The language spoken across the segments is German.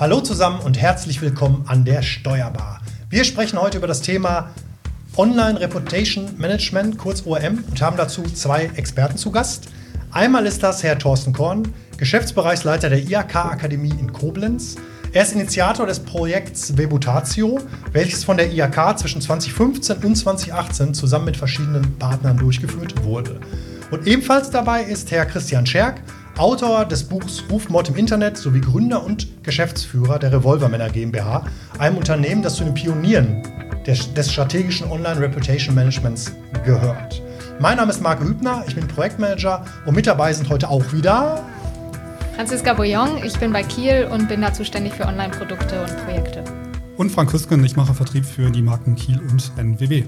Hallo zusammen und herzlich willkommen an der Steuerbar. Wir sprechen heute über das Thema Online Reputation Management, kurz ORM, und haben dazu zwei Experten zu Gast. Einmal ist das Herr Thorsten Korn, Geschäftsbereichsleiter der IHK-Akademie in Koblenz. Er ist Initiator des Projekts Webutatio, welches von der IHK zwischen 2015 und 2018 zusammen mit verschiedenen Partnern durchgeführt wurde. Und ebenfalls dabei ist Herr Christian Scherk, Autor des Buchs Rufmord im Internet sowie Gründer und Geschäftsführer der Revolvermänner GmbH, einem Unternehmen, das zu den Pionieren des strategischen Online-Reputation-Managements gehört. Mein Name ist Marco Hübner, ich bin Projektmanager und mit dabei sind heute auch wieder Franziska Bouillon, ich bin bei Kiel und bin da zuständig für Online-Produkte und Projekte. Und Frank Hüsken, ich mache Vertrieb für die Marken Kiel und NWW.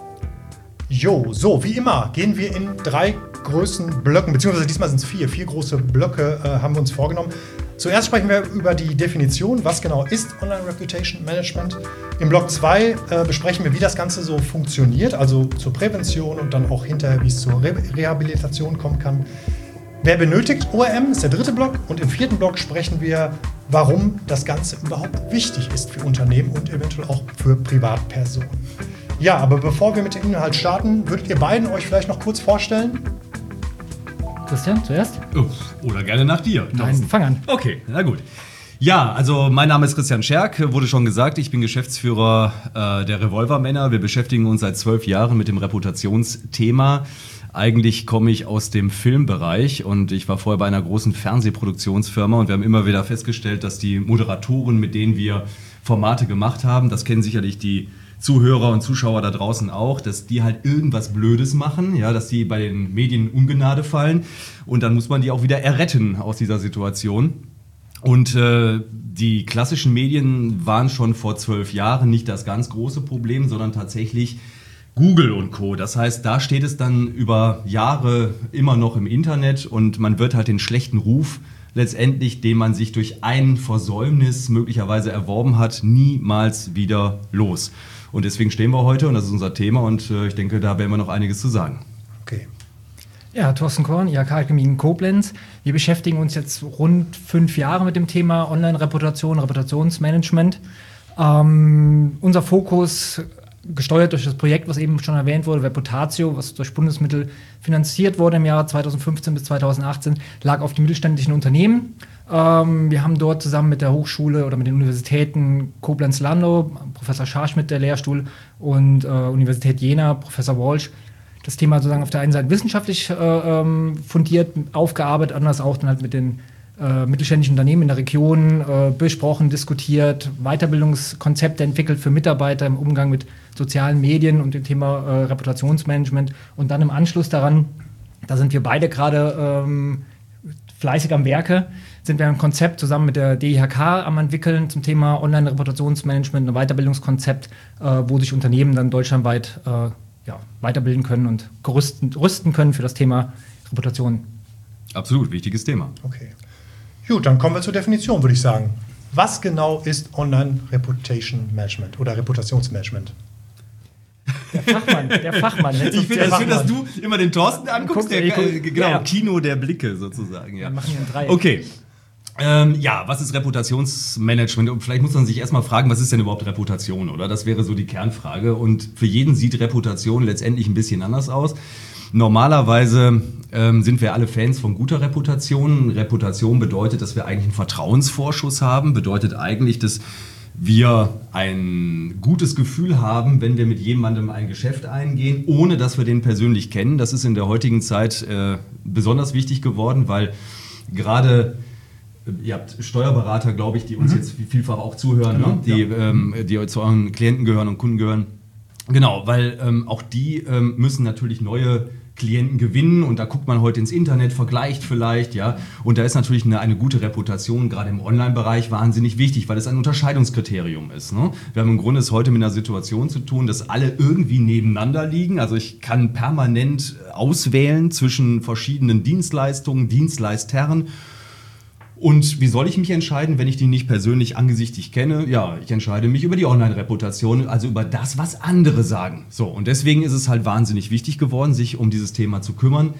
Jo, so wie immer gehen wir in drei Größen Blöcken, beziehungsweise diesmal sind es vier große Blöcke haben wir uns vorgenommen. Zuerst sprechen wir über die Definition, was genau ist Online Reputation Management. Im Block 2 besprechen wir, wie das Ganze so funktioniert, also zur Prävention und dann auch hinterher, wie es zur Rehabilitation kommen kann. Wer benötigt ORM, ist der dritte Block, und im vierten Block sprechen wir, warum das Ganze überhaupt wichtig ist für Unternehmen und eventuell auch für Privatpersonen. Ja, aber bevor wir mit dem Inhalt starten, würdet ihr beiden euch vielleicht noch kurz vorstellen? Christian, zuerst? Oder gerne nach dir. Nein, fang an. Okay, na gut. Ja, also mein Name ist Christian Scherk, wurde schon gesagt, ich bin Geschäftsführer der Revolvermänner. Wir beschäftigen uns seit 12 Jahren mit dem Reputationsthema. Eigentlich komme ich aus dem Filmbereich und ich war vorher bei einer großen Fernsehproduktionsfirma und wir haben immer wieder festgestellt, dass die Moderatoren, mit denen wir Formate gemacht haben, das kennen sicherlich die Zuhörer und Zuschauer da draußen auch, dass die halt irgendwas Blödes machen, ja, dass die bei den Medien in Ungnade fallen und dann muss man die auch wieder erretten aus dieser Situation. Und die klassischen Medien waren schon vor 12 Jahren nicht das ganz große Problem, sondern tatsächlich Google und Co. Das heißt, da steht es dann über Jahre immer noch im Internet und man wird halt den schlechten Ruf letztendlich, den man sich durch ein Versäumnis möglicherweise erworben hat, niemals wieder los. Und deswegen stehen wir heute und das ist unser Thema und ich denke, da werden wir noch einiges zu sagen. Okay. Ja, Thorsten Korn, IHK-Akademie in Koblenz. Wir beschäftigen uns jetzt rund 5 Jahre mit dem Thema Online-Reputation, Reputationsmanagement. Unser Fokus, gesteuert durch das Projekt, was eben schon erwähnt wurde, Webutatio, was durch Bundesmittel finanziert wurde im Jahr 2015 bis 2018, lag auf die mittelständischen Unternehmen. Wir haben dort zusammen mit der Hochschule oder mit den Universitäten Koblenz-Landau, Professor Scharschmidt, der Lehrstuhl, und Universität Jena, Professor Walsh, das Thema sozusagen auf der einen Seite wissenschaftlich fundiert aufgearbeitet, anders auch dann halt mit den mittelständischen Unternehmen in der Region besprochen, diskutiert, Weiterbildungskonzepte entwickelt für Mitarbeiter im Umgang mit sozialen Medien und dem Thema Reputationsmanagement. Und dann im Anschluss daran, da sind wir beide gerade fleißig am Werke, sind wir ein Konzept zusammen mit der DIHK am entwickeln zum Thema Online-Reputationsmanagement, ein Weiterbildungskonzept, wo sich Unternehmen dann deutschlandweit weiterbilden können und rüsten können für das Thema Reputation. Absolut, wichtiges Thema. Okay. Gut, dann kommen wir zur Definition, würde ich sagen. Was genau ist Online Reputation Management oder Reputationsmanagement? Der Fachmann. Ich finde das schön, dass du immer den Thorsten anguckst, ja. Kino der Blicke sozusagen. Ja. Wir machen hier ein Dreieck. Okay. Was ist Reputationsmanagement? Und vielleicht muss man sich erstmal fragen, was ist denn überhaupt Reputation, oder? Das wäre so die Kernfrage. Und für jeden sieht Reputation letztendlich ein bisschen anders aus. Normalerweise sind wir alle Fans von guter Reputation. Reputation bedeutet, dass wir eigentlich einen Vertrauensvorschuss haben, bedeutet eigentlich, dass wir ein gutes Gefühl haben, wenn wir mit jemandem ein Geschäft eingehen, ohne dass wir den persönlich kennen. Das ist in der heutigen Zeit besonders wichtig geworden, weil gerade ihr habt Steuerberater, glaube ich, die uns jetzt vielfach auch zuhören, genau, ne? Die zu euren Klienten gehören und Kunden gehören. Genau, weil auch die müssen natürlich neue Klienten gewinnen und da guckt man heute ins Internet, vergleicht vielleicht, ja, und da ist natürlich eine gute Reputation gerade im Online-Bereich wahnsinnig wichtig, weil es ein Unterscheidungskriterium ist, ne? Wir haben im Grunde es heute mit einer Situation zu tun, dass alle irgendwie nebeneinander liegen, also ich kann permanent auswählen zwischen verschiedenen Dienstleistungen, Dienstleistern. Und wie soll ich mich entscheiden, wenn ich die nicht persönlich angesichtig kenne? Ja, ich entscheide mich über die Online-Reputation, also über das, was andere sagen. So, und deswegen ist es halt wahnsinnig wichtig geworden, sich um dieses Thema zu kümmern.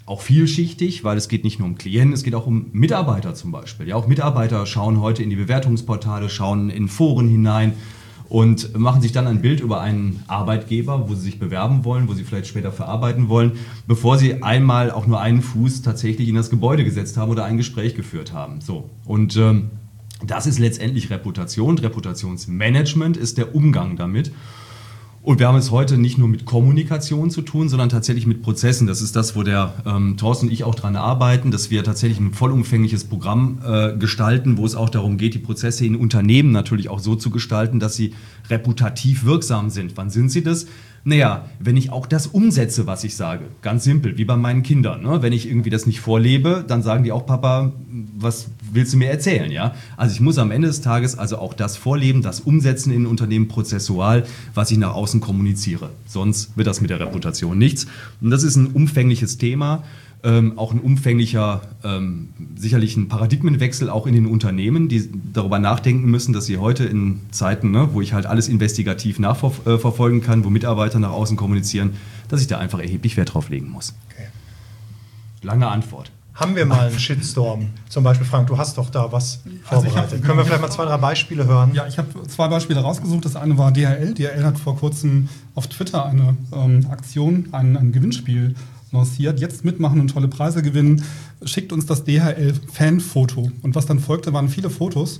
auch vielschichtig, weil es geht nicht nur um Klienten, es geht auch um Mitarbeiter zum Beispiel. Ja, auch Mitarbeiter schauen heute in die Bewertungsportale, schauen in Foren hinein und machen sich dann ein Bild über einen Arbeitgeber, wo sie sich bewerben wollen, wo sie vielleicht später verarbeiten wollen, bevor sie einmal auch nur einen Fuß tatsächlich in das Gebäude gesetzt haben oder ein Gespräch geführt haben. So. Und das ist letztendlich Reputation. Reputationsmanagement ist der Umgang damit. Und wir haben es heute nicht nur mit Kommunikation zu tun, sondern tatsächlich mit Prozessen. Das ist das, wo der Thorsten und ich auch dran arbeiten, dass wir tatsächlich ein vollumfängliches Programm gestalten, wo es auch darum geht, die Prozesse in Unternehmen natürlich auch so zu gestalten, dass sie reputativ wirksam sind. Wann sind sie das? Naja, wenn ich auch das umsetze, was ich sage. Ganz simpel, wie bei meinen Kindern. Ne? Wenn ich irgendwie das nicht vorlebe, dann sagen die auch, Papa, was willst du mir erzählen? Ja? Also ich muss am Ende des Tages also auch das vorleben, das umsetzen in Unternehmen prozessual, was ich nach außen kommuniziere. Sonst wird das mit der Reputation nichts. Und das ist ein umfängliches Thema. Auch ein umfänglicher, sicherlich ein Paradigmenwechsel auch in den Unternehmen, die darüber nachdenken müssen, dass sie heute in Zeiten, ne, wo ich halt alles investigativ nachverfolgen kann, wo Mitarbeiter nach außen kommunizieren, dass ich da einfach erheblich Wert drauf legen muss. Okay. Lange Antwort. Haben wir mal einen Shitstorm? Zum Beispiel, Frank, du hast doch da was vorbereitet. Können wir vielleicht mal 2, 3 Beispiele hören? Ja, ich habe 2 Beispiele rausgesucht. Das eine war DHL. DHL hat vor kurzem auf Twitter eine Aktion, ein Gewinnspiel lanciert. Jetzt mitmachen und tolle Preise gewinnen. Schickt uns das DHL-Fan-Foto. Und was dann folgte, waren viele Fotos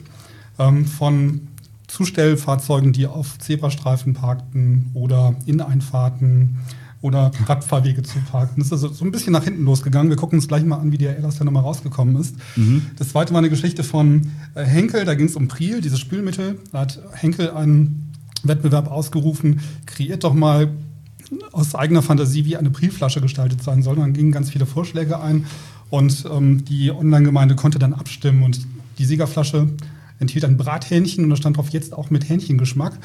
von Zustellfahrzeugen, die auf Zebrastreifen parkten oder in Einfahrten oder Radfahrwege zu parken. Das ist also so ein bisschen nach hinten losgegangen. Wir gucken uns gleich mal an, wie DHL aus der Nummer rausgekommen ist. Das zweite war eine Geschichte von Henkel. Da ging es um Priel, dieses Spülmittel. Da hat Henkel einen Wettbewerb ausgerufen. Kreiert doch mal aus eigener Fantasie, wie eine Prielflasche gestaltet sein soll. Und dann gingen ganz viele Vorschläge ein und die Online-Gemeinde konnte dann abstimmen. Und die Siegerflasche enthielt ein Brathähnchen und da stand drauf jetzt auch mit Hähnchengeschmack.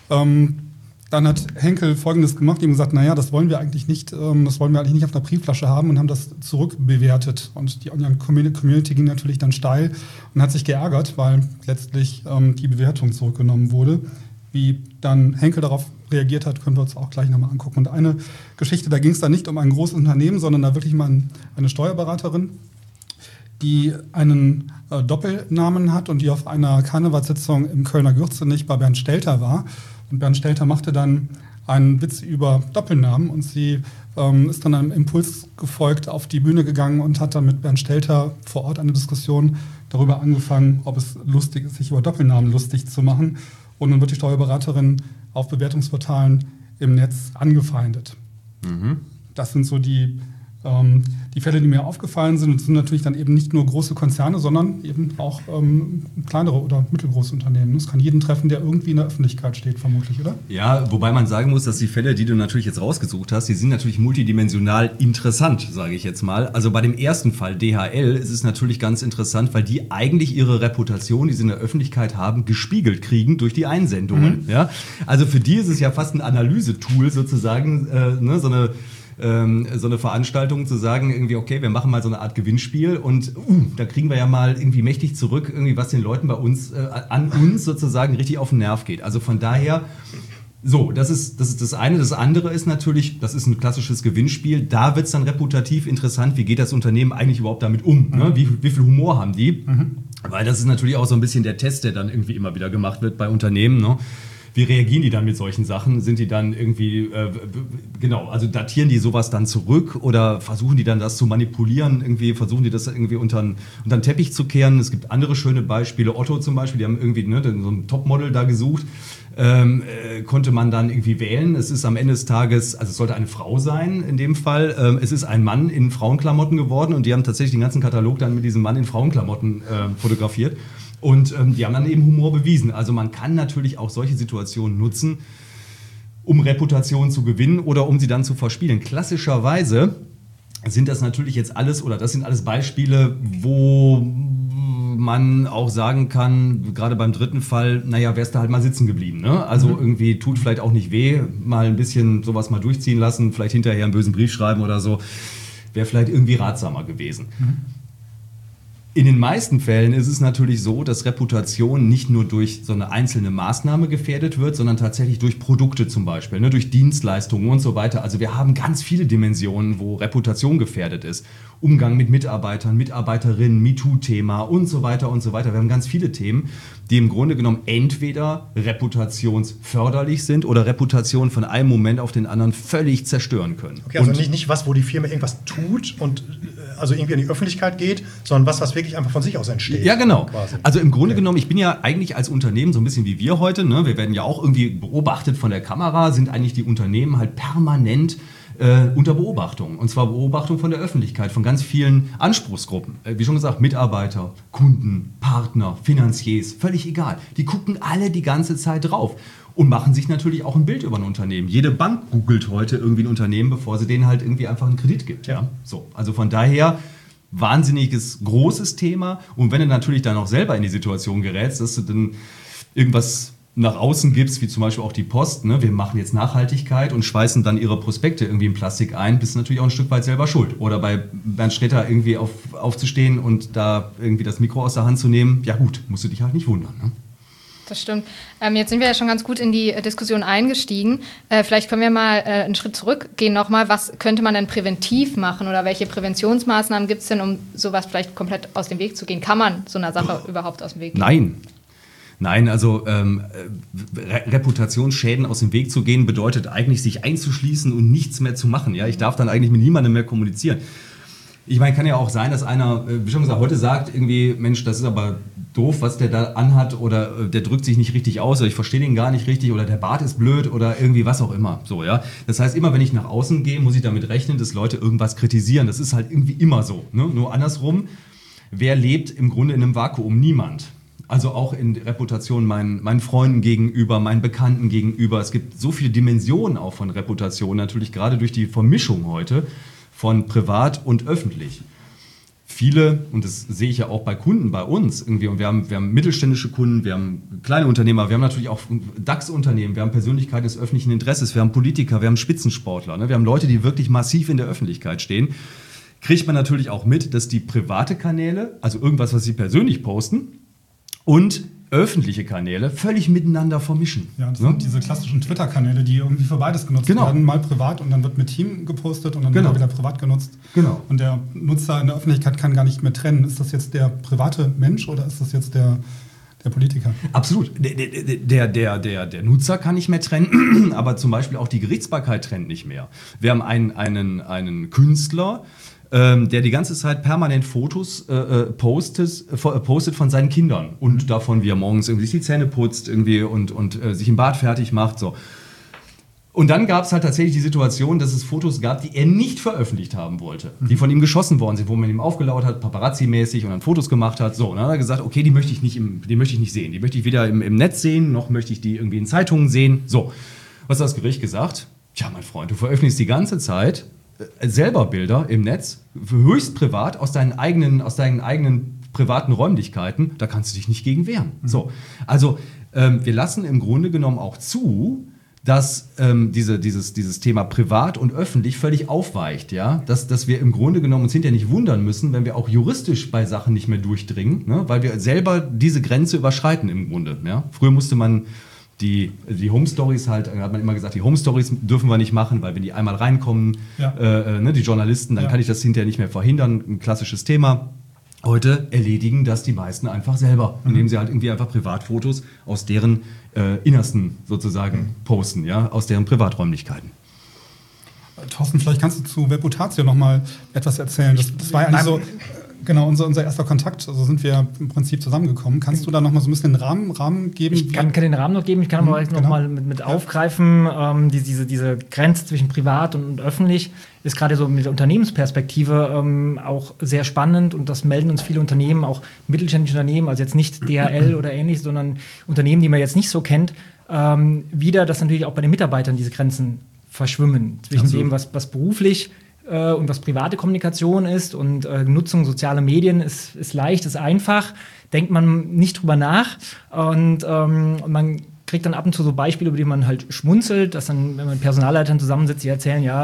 Dann hat Henkel Folgendes gemacht, ihm gesagt, naja, das wollen wir eigentlich nicht auf einer Briefflasche haben und haben das zurückbewertet. Und die Online-Community ging natürlich dann steil und hat sich geärgert, weil letztlich die Bewertung zurückgenommen wurde. Wie dann Henkel darauf reagiert hat, können wir uns auch gleich nochmal angucken. Und eine Geschichte, da ging es dann nicht um ein großes Unternehmen, sondern da wirklich mal eine Steuerberaterin, die einen Doppelnamen hat und die auf einer Karnevalssitzung im Kölner Gürzenich bei Bernd Stelter war. Und Bernd Stelter machte dann einen Witz über Doppelnamen und sie ist dann einem Impuls gefolgt, auf die Bühne gegangen und hat dann mit Bernd Stelter vor Ort eine Diskussion darüber angefangen, ob es lustig ist, sich über Doppelnamen lustig zu machen. Und dann wird die Steuerberaterin auf Bewertungsportalen im Netz angefeindet. Das sind so die Fälle, die mir aufgefallen sind. Und es sind natürlich dann eben nicht nur große Konzerne, sondern eben auch kleinere oder mittelgroße Unternehmen. Das kann jeden treffen, der irgendwie in der Öffentlichkeit steht, vermutlich, oder? Ja, wobei man sagen muss, dass die Fälle, die du natürlich jetzt rausgesucht hast, die sind natürlich multidimensional interessant, sage ich jetzt mal. Also bei dem ersten Fall, DHL, ist es natürlich ganz interessant, weil die eigentlich ihre Reputation, die sie in der Öffentlichkeit haben, gespiegelt kriegen durch die Einsendungen. Ja? Also für die ist es ja fast ein Analysetool sozusagen, so eine Veranstaltung zu sagen, irgendwie, okay, wir machen mal so eine Art Gewinnspiel und da kriegen wir ja mal irgendwie mächtig zurück, irgendwie, was den Leuten bei uns, an uns sozusagen richtig auf den Nerv geht. Also von daher, so, das ist das eine. Das andere ist natürlich, das ist ein klassisches Gewinnspiel, da wird es dann reputativ interessant, wie geht das Unternehmen eigentlich überhaupt damit um? Ne? Wie viel Humor haben die? Weil das ist natürlich auch so ein bisschen der Test, der dann irgendwie immer wieder gemacht wird bei Unternehmen, ne? Wie reagieren die dann mit solchen Sachen? Sind die dann irgendwie, also datieren die sowas dann zurück oder versuchen die dann das zu manipulieren? Irgendwie versuchen die das irgendwie unter den Teppich zu kehren? Es gibt andere schöne Beispiele. Otto zum Beispiel, die haben irgendwie so ein Topmodel da gesucht. Konnte man dann irgendwie wählen. Es ist am Ende des Tages, also es sollte eine Frau sein in dem Fall. Es ist ein Mann in Frauenklamotten geworden und die haben tatsächlich den ganzen Katalog dann mit diesem Mann in Frauenklamotten fotografiert. Und die haben dann eben Humor bewiesen. Also man kann natürlich auch solche Situationen nutzen, um Reputation zu gewinnen oder um sie dann zu verspielen. Klassischerweise sind das natürlich jetzt alles, oder das sind alles Beispiele, wo man auch sagen kann, gerade beim dritten Fall, naja, wärst du halt mal sitzen geblieben. Ne? Also irgendwie tut vielleicht auch nicht weh, mal ein bisschen sowas mal durchziehen lassen, vielleicht hinterher einen bösen Brief schreiben oder so, wäre vielleicht irgendwie ratsamer gewesen. Wäre vielleicht irgendwie ratsamer gewesen. In den meisten Fällen ist es natürlich so, dass Reputation nicht nur durch so eine einzelne Maßnahme gefährdet wird, sondern tatsächlich durch Produkte zum Beispiel, ne, durch Dienstleistungen und so weiter. Also wir haben ganz viele Dimensionen, wo Reputation gefährdet ist. Umgang mit Mitarbeitern, Mitarbeiterinnen, MeToo-Thema und so weiter und so weiter. Wir haben ganz viele Themen, die im Grunde genommen entweder reputationsförderlich sind oder Reputation von einem Moment auf den anderen völlig zerstören können. Okay, also nicht was, wo die Firma irgendwas tut und also irgendwie in die Öffentlichkeit geht, sondern was wirklich einfach von sich aus entsteht. Ja, genau. Quasi. Also im Grunde genommen, ich bin ja eigentlich als Unternehmen so ein bisschen wie wir heute, ne? Wir werden ja auch irgendwie beobachtet von der Kamera, sind eigentlich die Unternehmen halt permanent unter Beobachtung. Und zwar Beobachtung von der Öffentlichkeit, von ganz vielen Anspruchsgruppen. Wie schon gesagt, Mitarbeiter, Kunden, Partner, Finanziers, völlig egal. Die gucken alle die ganze Zeit drauf und machen sich natürlich auch ein Bild über ein Unternehmen. Jede Bank googelt heute irgendwie ein Unternehmen, bevor sie denen halt irgendwie einfach einen Kredit gibt. Ja? So, also von daher wahnsinniges, großes Thema. Und wenn du natürlich dann auch selber in die Situation gerätst, dass du dann irgendwas nach außen gibst, wie zum Beispiel auch die Post, ne? Wir machen jetzt Nachhaltigkeit und schweißen dann ihre Prospekte irgendwie in Plastik ein, bist du natürlich auch ein Stück weit selber schuld. Oder bei Bernd Sträter irgendwie aufzustehen und da irgendwie das Mikro aus der Hand zu nehmen, ja gut, musst du dich halt nicht wundern. Ne? Das stimmt. Jetzt sind wir ja schon ganz gut in die Diskussion eingestiegen. Vielleicht können wir mal einen Schritt zurückgehen nochmal. Was könnte man denn präventiv machen oder welche Präventionsmaßnahmen gibt es denn, um sowas vielleicht komplett aus dem Weg zu gehen? Kann man so einer Sache überhaupt aus dem Weg gehen? Nein, also Reputationsschäden aus dem Weg zu gehen, bedeutet eigentlich, sich einzuschließen und nichts mehr zu machen. Ja? Ich darf dann eigentlich mit niemandem mehr kommunizieren. Ich meine, kann ja auch sein, dass einer, wie schon gesagt, heute sagt irgendwie, Mensch, das ist aber doof, was der da anhat oder der drückt sich nicht richtig aus oder ich verstehe den gar nicht richtig oder der Bart ist blöd oder irgendwie was auch immer. So, ja? Das heißt, immer wenn ich nach außen gehe, muss ich damit rechnen, dass Leute irgendwas kritisieren. Das ist halt irgendwie immer so. Ne? Nur andersrum, wer lebt im Grunde in einem Vakuum? Niemand. Also auch in Reputation meinen Freunden gegenüber, meinen Bekannten gegenüber. Es gibt so viele Dimensionen auch von Reputation, natürlich gerade durch die Vermischung heute von privat und öffentlich. Viele, und das sehe ich ja auch bei Kunden bei uns irgendwie, und wir haben mittelständische Kunden, wir haben kleine Unternehmer, wir haben natürlich auch DAX-Unternehmen, wir haben Persönlichkeiten des öffentlichen Interesses, wir haben Politiker, wir haben Spitzensportler, ne? Wir haben Leute, die wirklich massiv in der Öffentlichkeit stehen. Kriegt man natürlich auch mit, dass die private Kanäle, also irgendwas, was sie persönlich posten, und öffentliche Kanäle völlig miteinander vermischen. Ja, das sind diese klassischen Twitter-Kanäle, die irgendwie für beides genutzt werden. Mal privat und dann wird mit Team gepostet und dann wird wieder privat genutzt. Genau. Und der Nutzer in der Öffentlichkeit kann gar nicht mehr trennen. Ist das jetzt der private Mensch oder ist das jetzt der Politiker? Absolut. Der Nutzer kann nicht mehr trennen, aber zum Beispiel auch die Gerichtsbarkeit trennt nicht mehr. Wir haben einen Künstler, der die ganze Zeit permanent Fotos postet von seinen Kindern und davon, wie er morgens irgendwie sich die Zähne putzt irgendwie und sich im Bad fertig macht. So. Und dann gab es halt tatsächlich die Situation, dass es Fotos gab, die er nicht veröffentlicht haben wollte, die von ihm geschossen worden sind, wo man ihm aufgelauert hat, Paparazzi-mäßig und dann Fotos gemacht hat. So, und dann hat er gesagt, okay, die möchte ich nicht sehen. Die möchte ich weder im Netz sehen, noch möchte ich die irgendwie in Zeitungen sehen. So, was hat das Gericht gesagt? Tja, mein Freund, du veröffentlichst die ganze Zeit selber Bilder im Netz, höchst privat, aus deinen eigenen privaten Räumlichkeiten, da kannst du dich nicht gegen wehren. So, also wir lassen im Grunde genommen auch zu, dass dieses Thema privat und öffentlich völlig aufweicht, ja? Dass wir im Grunde genommen uns hinterher nicht wundern müssen, wenn wir auch juristisch bei Sachen nicht mehr durchdringen, ne? Weil wir selber diese Grenze überschreiten im Grunde. Ja? Früher musste man die Home Stories halt, hat man immer gesagt, die Home Stories dürfen wir nicht machen, weil wenn die einmal reinkommen, die Journalisten, dann kann ich das hinterher nicht mehr verhindern. Ein klassisches Thema. Heute erledigen das die meisten einfach selber, indem sie halt irgendwie einfach Privatfotos aus deren Innersten sozusagen posten, ja, aus deren Privaträumlichkeiten. Thorsten, vielleicht kannst du zu Reputatio noch mal etwas erzählen. Das war ja eigentlich so, genau, unser erster Kontakt, also sind wir im Prinzip zusammengekommen. Kannst du da noch mal so ein bisschen den Rahmen geben? Ich kann den Rahmen noch geben, ich kann aber noch mal mit aufgreifen, diese Grenze zwischen privat und öffentlich ist gerade so mit der Unternehmensperspektive auch sehr spannend und das melden uns viele Unternehmen, auch mittelständische Unternehmen, also jetzt nicht DHL oder ähnlich, sondern Unternehmen, die man jetzt nicht so kennt, wieder, dass natürlich auch bei den Mitarbeitern diese Grenzen verschwimmen zwischen dem, was beruflich und was private Kommunikation ist und Nutzung sozialer Medien ist leicht, ist einfach, denkt man nicht drüber nach und man kriegt dann ab und zu so Beispiele, über die man halt schmunzelt, dass dann, wenn man mit Personalleitern zusammensitzt, die erzählen, ja,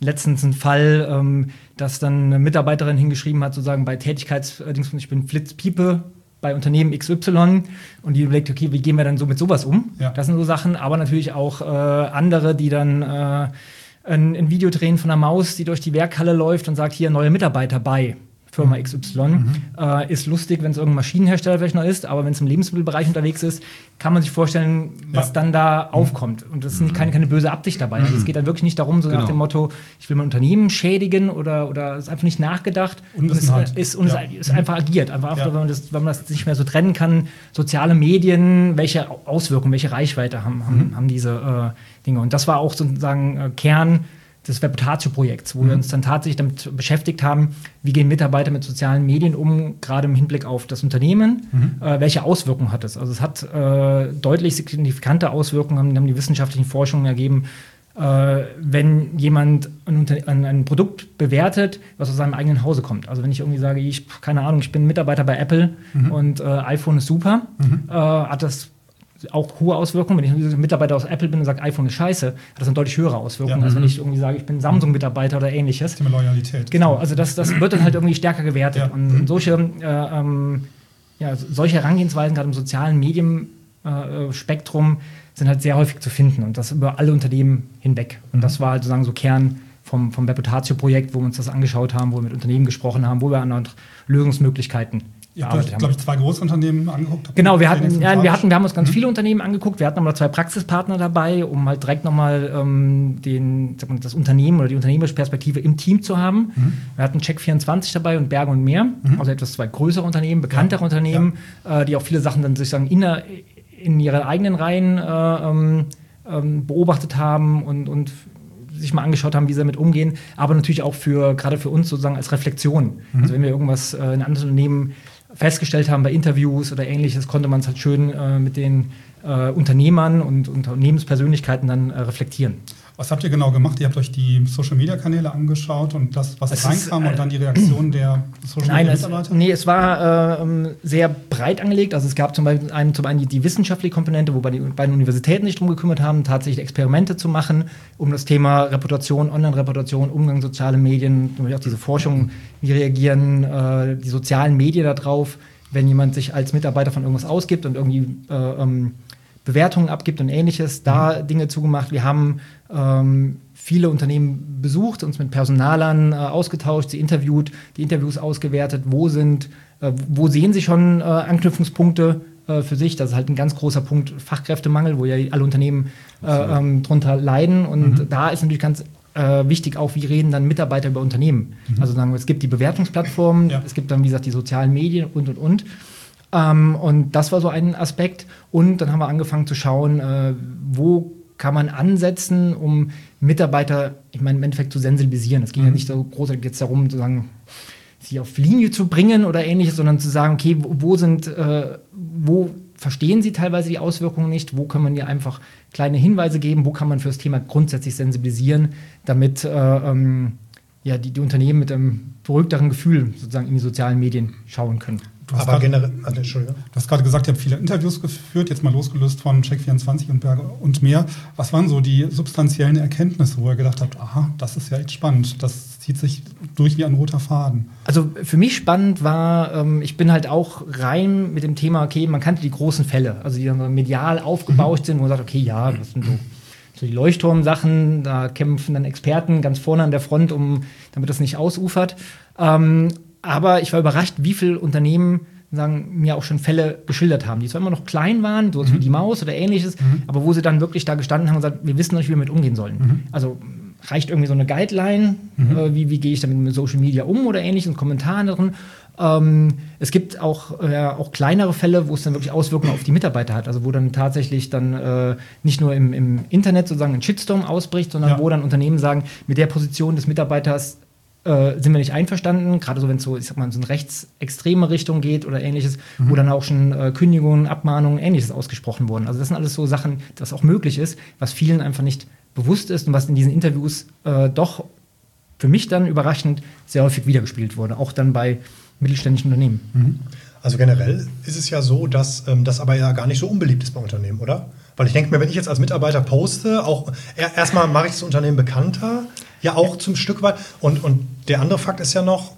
letztens einen Fall, dass dann eine Mitarbeiterin hingeschrieben hat, sozusagen bei Tätigkeitsdings, ich bin Flitzpiepe bei Unternehmen XY und die überlegt, okay, wie gehen wir dann so mit sowas um? Ja. Das sind so Sachen, aber natürlich auch andere, die dann ein Video drehen von einer Maus, die durch die Werkhalle läuft und sagt, hier neue Mitarbeiter bei Firma XY. Ist lustig, wenn es irgendein Maschinenhersteller vielleicht noch ist, aber wenn es im Lebensmittelbereich unterwegs ist, kann man sich vorstellen, was dann da aufkommt. Und das ist keine böse Absicht dabei. Also es geht dann wirklich nicht darum, so nach dem Motto, ich will mein Unternehmen schädigen oder es ist einfach nicht nachgedacht. Und es ist einfach agiert. Einfach wenn man das nicht mehr so trennen kann, soziale Medien, welche Auswirkungen, welche Reichweite haben diese Dinge. Und das war auch sozusagen Kern des Reputatio-Projekts, wo wir uns dann tatsächlich damit beschäftigt haben, wie gehen Mitarbeiter mit sozialen Medien um, gerade im Hinblick auf das Unternehmen, welche Auswirkungen hat es? Also es hat deutlich signifikante Auswirkungen, haben die wissenschaftlichen Forschungen ergeben, wenn jemand ein Produkt bewertet, was aus seinem eigenen Hause kommt. Also wenn ich irgendwie sage, ich bin Mitarbeiter bei Apple und iPhone ist super, hat das auch hohe Auswirkungen. Wenn ich Mitarbeiter aus Apple bin und sage, iPhone ist scheiße, hat das eine deutlich höhere Auswirkung, als wenn ich irgendwie sage, ich bin Samsung-Mitarbeiter oder ähnliches. Thema Loyalität. Genau, also das wird dann halt irgendwie stärker gewertet. Und solche Herangehensweisen, gerade im sozialen Medienspektrum, sind halt sehr häufig zu finden und das über alle Unternehmen hinweg. Und das war halt sozusagen so Kern vom Reputatio-Projekt, wo wir uns das angeschaut haben, wo wir mit Unternehmen gesprochen haben, wo wir an Lösungsmöglichkeiten Ihr habt euch, glaube ich, 2 Großunternehmen angeguckt. Genau, wir haben uns ganz viele Unternehmen angeguckt. Wir hatten aber 2 Praxispartner dabei, um halt direkt nochmal das Unternehmen oder die Unternehmensperspektive im Team zu haben. Wir hatten Check24 dabei und Berge und Meer, also etwas 2 größere Unternehmen, bekanntere Unternehmen, die auch viele Sachen dann sozusagen in ihre eigenen Reihen beobachtet haben und sich mal angeschaut haben, wie sie damit umgehen, aber natürlich auch gerade für uns sozusagen als Reflexion. Also wenn wir irgendwas in anderen Unternehmen festgestellt haben bei Interviews oder ähnliches, konnte man es halt schön mit den Unternehmern und Unternehmenspersönlichkeiten dann reflektieren. Was habt ihr genau gemacht? Ihr habt euch die Social-Media-Kanäle angeschaut und das, was reinkam und dann die Reaktion der Social-Media-Mitarbeiter? Es war sehr breit angelegt. Also es gab zum einen die wissenschaftliche Komponente, wobei die beiden Universitäten sich darum gekümmert haben, tatsächlich Experimente zu machen, um das Thema Reputation, Online-Reputation, Umgang soziale Medien, auch diese Forschung, wie reagieren die sozialen Medien darauf, wenn jemand sich als Mitarbeiter von irgendwas ausgibt und irgendwie Bewertungen abgibt und Ähnliches, da Dinge zugemacht. Wir haben viele Unternehmen besucht, uns mit Personalern ausgetauscht, sie interviewt, die Interviews ausgewertet, wo sehen sie schon Anknüpfungspunkte für sich. Das ist halt ein ganz großer Punkt, Fachkräftemangel, wo ja alle Unternehmen drunter leiden. Und da ist natürlich ganz wichtig auch, wie reden dann Mitarbeiter über Unternehmen. Also sagen wir, es gibt die Bewertungsplattformen, es gibt dann, wie gesagt, die sozialen Medien und. Und das war so ein Aspekt. Und dann haben wir angefangen zu schauen, wo kann man ansetzen, um Mitarbeiter, im Endeffekt zu sensibilisieren. Es ging ja nicht so groß jetzt darum, sozusagen, sie auf Linie zu bringen oder Ähnliches, sondern zu sagen, okay, wo verstehen sie teilweise die Auswirkungen nicht, wo kann man ihr einfach kleine Hinweise geben, wo kann man für das Thema grundsätzlich sensibilisieren, damit die Unternehmen mit einem beruhigteren Gefühl sozusagen in die sozialen Medien schauen können. Du hast gerade gesagt, ihr habt viele Interviews geführt, jetzt mal losgelöst von Check24 und Berge und Meer. Was waren so die substanziellen Erkenntnisse, wo ihr gedacht habt, aha, das ist ja echt spannend, das zieht sich durch wie ein roter Faden? Also für mich spannend war, ich bin halt auch rein mit dem Thema, okay, man kannte die großen Fälle, also die dann medial aufgebauscht sind, wo man sagt, okay, ja, das sind so die Leuchtturmsachen, da kämpfen dann Experten ganz vorne an der Front, damit das nicht ausufert. Aber ich war überrascht, wie viele Unternehmen mir auch schon Fälle geschildert haben, die zwar immer noch klein waren, so wie die Maus oder Ähnliches, aber wo sie dann wirklich da gestanden haben und gesagt, wir wissen nicht, wie wir damit umgehen sollen. Also reicht irgendwie so eine Guideline, wie gehe ich damit mit Social Media um oder Ähnliches, und Kommentaren darin. Es gibt auch kleinere Fälle, wo es dann wirklich Auswirkungen auf die Mitarbeiter hat, also wo dann tatsächlich dann nicht nur im Internet sozusagen ein Shitstorm ausbricht, sondern wo dann Unternehmen sagen, mit der Position des Mitarbeiters sind wir nicht einverstanden, gerade so, wenn es so, ich sag mal, in so eine rechtsextreme Richtung geht oder Ähnliches, wo dann auch schon Kündigungen, Abmahnungen, Ähnliches ausgesprochen wurden. Also das sind alles so Sachen, das auch möglich ist, was vielen einfach nicht bewusst ist und was in diesen Interviews doch für mich dann überraschend sehr häufig wiedergespielt wurde, auch dann bei mittelständischen Unternehmen. Also generell ist es ja so, dass das aber ja gar nicht so unbeliebt ist bei Unternehmen, oder? Weil ich denke mir, wenn ich jetzt als Mitarbeiter poste, auch erstmal mache ich das Unternehmen bekannter. Ja, auch zum Stück weit. Und der andere Fakt ist ja noch,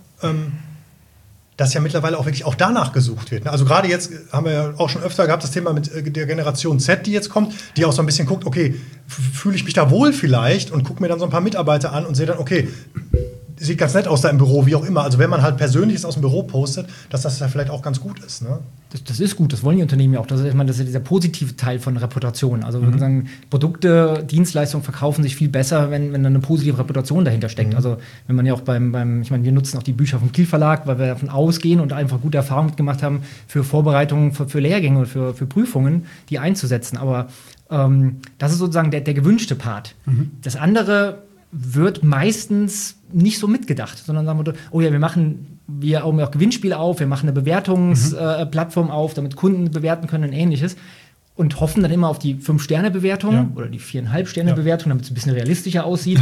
dass ja mittlerweile auch wirklich auch danach gesucht wird. Also gerade jetzt haben wir ja auch schon öfter gehabt, das Thema mit der Generation Z, die jetzt kommt, die auch so ein bisschen guckt, okay, fühle ich mich da wohl vielleicht und gucke mir dann so ein paar Mitarbeiter an und sehe dann, okay, sieht ganz nett aus da im Büro, wie auch immer. Also wenn man halt Persönliches aus dem Büro postet, dass das ja vielleicht auch ganz gut ist. Ne? Das ist gut, das wollen die Unternehmen ja auch. Das ist ja dieser positive Teil von Reputation. Also wir sagen, Produkte, Dienstleistungen verkaufen sich viel besser, wenn dann eine positive Reputation dahinter steckt. Also wenn man ja auch ich meine, wir nutzen auch die Bücher vom Kiel Verlag, weil wir davon ausgehen und einfach gute Erfahrungen mitgemacht haben, für Vorbereitungen, für Lehrgänge und für Prüfungen, die einzusetzen. Aber das ist sozusagen der gewünschte Part. Das andere wird meistens nicht so mitgedacht, sondern sagen wir, oh ja, wir haben auch Gewinnspiele auf, wir machen eine Bewertungsplattform auf, damit Kunden bewerten können und Ähnliches und hoffen dann immer auf die 5-Sterne-Bewertung oder die 4,5-Sterne-Bewertung, damit es ein bisschen realistischer aussieht.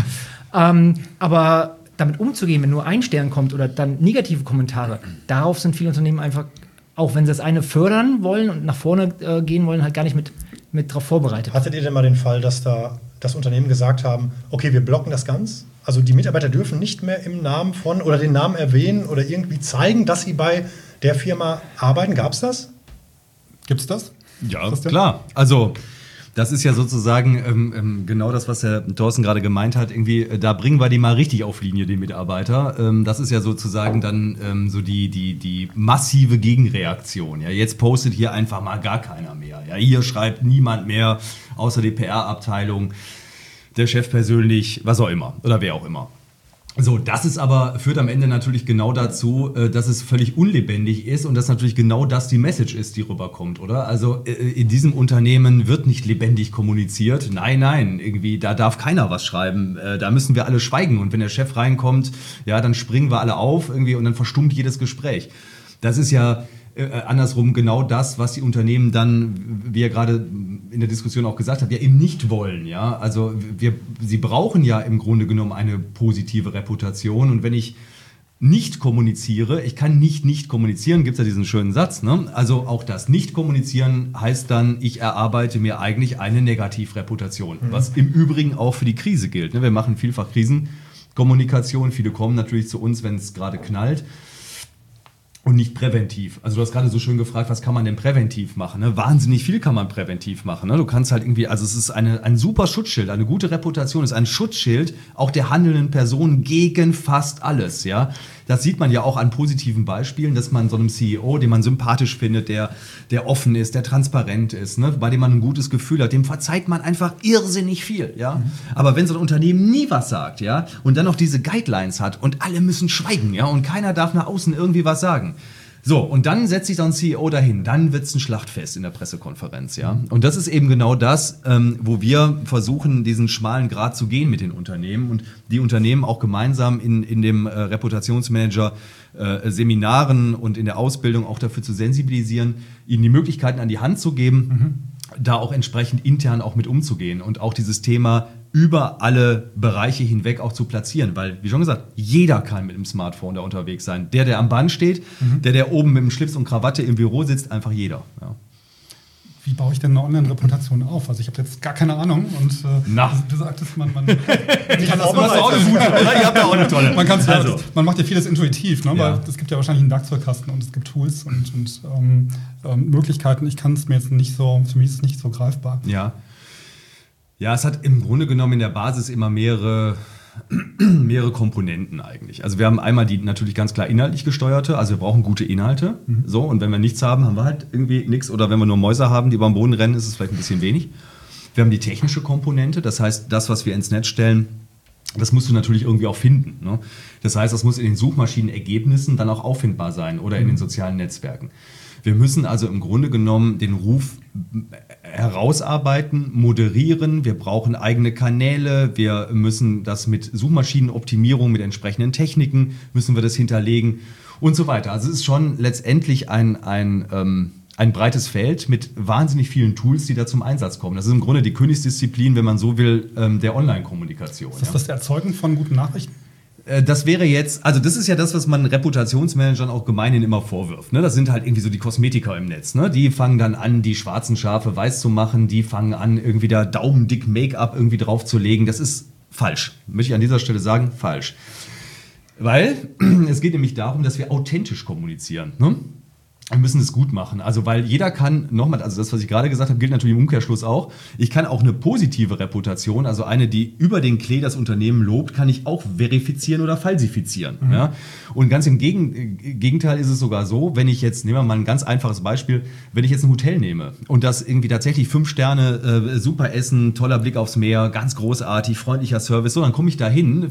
Aber damit umzugehen, wenn nur ein Stern kommt oder dann negative Kommentare, darauf sind viele Unternehmen einfach, auch wenn sie das eine fördern wollen und nach vorne gehen wollen, halt gar nicht mit drauf vorbereitet. Hattet ihr denn mal den Fall, dass da das Unternehmen gesagt haben, okay, wir blocken das ganz? Also die Mitarbeiter dürfen nicht mehr im Namen von oder den Namen erwähnen oder irgendwie zeigen, dass sie bei der Firma arbeiten. Gab es das? Gibt's das? Ja, klar. Also das ist ja sozusagen genau das, was Herr Thorsten gerade gemeint hat. Irgendwie, da bringen wir die mal richtig auf Linie, die Mitarbeiter. Das ist ja sozusagen dann so die massive Gegenreaktion. Ja, jetzt postet hier einfach mal gar keiner mehr. Ja, hier schreibt niemand mehr, außer die PR-Abteilung, der Chef persönlich, was auch immer oder wer auch immer. So, das ist aber, führt am Ende natürlich genau dazu, dass es völlig unlebendig ist und dass natürlich genau das die Message ist, die rüberkommt, oder? Also in diesem Unternehmen wird nicht lebendig kommuniziert. Nein, irgendwie, da darf keiner was schreiben. Da müssen wir alle schweigen und wenn der Chef reinkommt, ja, dann springen wir alle auf irgendwie und dann verstummt jedes Gespräch. Das ist ja andersrum genau das, was die Unternehmen dann, wie ihr gerade in der Diskussion auch gesagt habt, ja eben nicht wollen. Ja? Also sie brauchen ja im Grunde genommen eine positive Reputation und wenn ich nicht kommuniziere, ich kann nicht kommunizieren, gibt es ja diesen schönen Satz, ne? Also auch das Nicht-Kommunizieren heißt dann, ich erarbeite mir eigentlich eine Negativreputation, was im Übrigen auch für die Krise gilt. Ne? Wir machen vielfach Krisenkommunikation, viele kommen natürlich zu uns, wenn es gerade knallt. Und nicht präventiv. Also du hast gerade so schön gefragt, was kann man denn präventiv machen? Ne? Wahnsinnig viel kann man präventiv machen. Ne? Du kannst halt irgendwie, also es ist ein super Schutzschild, eine gute Reputation ist ein Schutzschild auch der handelnden Personen gegen fast alles. Ja, das sieht man ja auch an positiven Beispielen, dass man so einem CEO, den man sympathisch findet, der offen ist, der transparent ist, ne? Bei dem man ein gutes Gefühl hat, dem verzeiht man einfach irrsinnig viel. Ja, aber wenn so ein Unternehmen nie was sagt, ja, und dann noch diese Guidelines hat und alle müssen schweigen, ja, und keiner darf nach außen irgendwie was sagen. So, und dann setzt sich so ein CEO dahin, dann wird es ein Schlachtfest in der Pressekonferenz, ja. Und das ist eben genau das, wo wir versuchen, diesen schmalen Grat zu gehen mit den Unternehmen und die Unternehmen auch gemeinsam in dem Reputationsmanager Seminaren und in der Ausbildung auch dafür zu sensibilisieren, ihnen die Möglichkeiten an die Hand zu geben, da auch entsprechend intern auch mit umzugehen und auch dieses Thema über alle Bereiche hinweg auch zu platzieren. Weil, wie schon gesagt, jeder kann mit dem Smartphone da unterwegs sein. Der am Band steht, der oben mit dem Schlips und Krawatte im Büro sitzt, einfach jeder. Ja. Wie baue ich denn eine Online-Reputation auf? Also ich habe jetzt gar keine Ahnung. Und du sagtest, man kann das auch eine gute, oder? Ihr habt ja auch eine tolle. Man macht ja vieles intuitiv, ne? Ja. Weil es gibt ja wahrscheinlich einen Werkzeugkasten und es gibt Tools und Möglichkeiten. Ich kann es mir jetzt nicht so, für mich ist es nicht so greifbar. Ja. Ja, es hat im Grunde genommen in der Basis immer mehrere Komponenten eigentlich. Also wir haben einmal die natürlich ganz klar inhaltlich gesteuerte, also wir brauchen gute Inhalte. So, und wenn wir nichts haben, haben wir halt irgendwie nichts. Oder wenn wir nur Mäuse haben, die über den Boden rennen, ist es vielleicht ein bisschen wenig. Wir haben die technische Komponente, das heißt, das, was wir ins Netz stellen, das musst du natürlich irgendwie auch finden. Ne? Das heißt, das muss in den Suchmaschinenergebnissen dann auch auffindbar sein oder in den sozialen Netzwerken. Wir müssen also im Grunde genommen den Ruf herausarbeiten, moderieren. Wir brauchen eigene Kanäle. Wir müssen das mit Suchmaschinenoptimierung, mit entsprechenden Techniken, müssen wir das hinterlegen und so weiter. Also es ist schon letztendlich ein breites Feld mit wahnsinnig vielen Tools, die da zum Einsatz kommen. Das ist im Grunde die Königsdisziplin, wenn man so will, der Online-Kommunikation. Ist das Erzeugen von guten Nachrichten? Das wäre jetzt, also das ist ja das, was man Reputationsmanagern auch gemeinhin immer vorwirft. Ne? Das sind halt irgendwie so die Kosmetiker im Netz. Ne? Die fangen dann an, die schwarzen Schafe weiß zu machen. Die fangen an, irgendwie da daumendick Make-up irgendwie draufzulegen. Das ist Falsch. Möchte ich an dieser Stelle sagen, falsch. Weil es geht nämlich darum, dass wir authentisch kommunizieren. Ne? Wir müssen es gut machen. Also, weil jeder kann, nochmal, also das, was ich gerade gesagt habe, gilt natürlich im Umkehrschluss auch. Ich kann auch eine positive Reputation, also eine, die über den Klee das Unternehmen lobt, kann ich auch verifizieren oder falsifizieren. Mhm. Ja? Und ganz im Gegenteil ist es sogar so, wenn ich jetzt, nehmen wir mal ein ganz einfaches Beispiel, wenn ich jetzt ein Hotel nehme und das irgendwie tatsächlich 5 Sterne, super Essen, toller Blick aufs Meer, ganz großartig, freundlicher Service, so, dann komme ich da hin,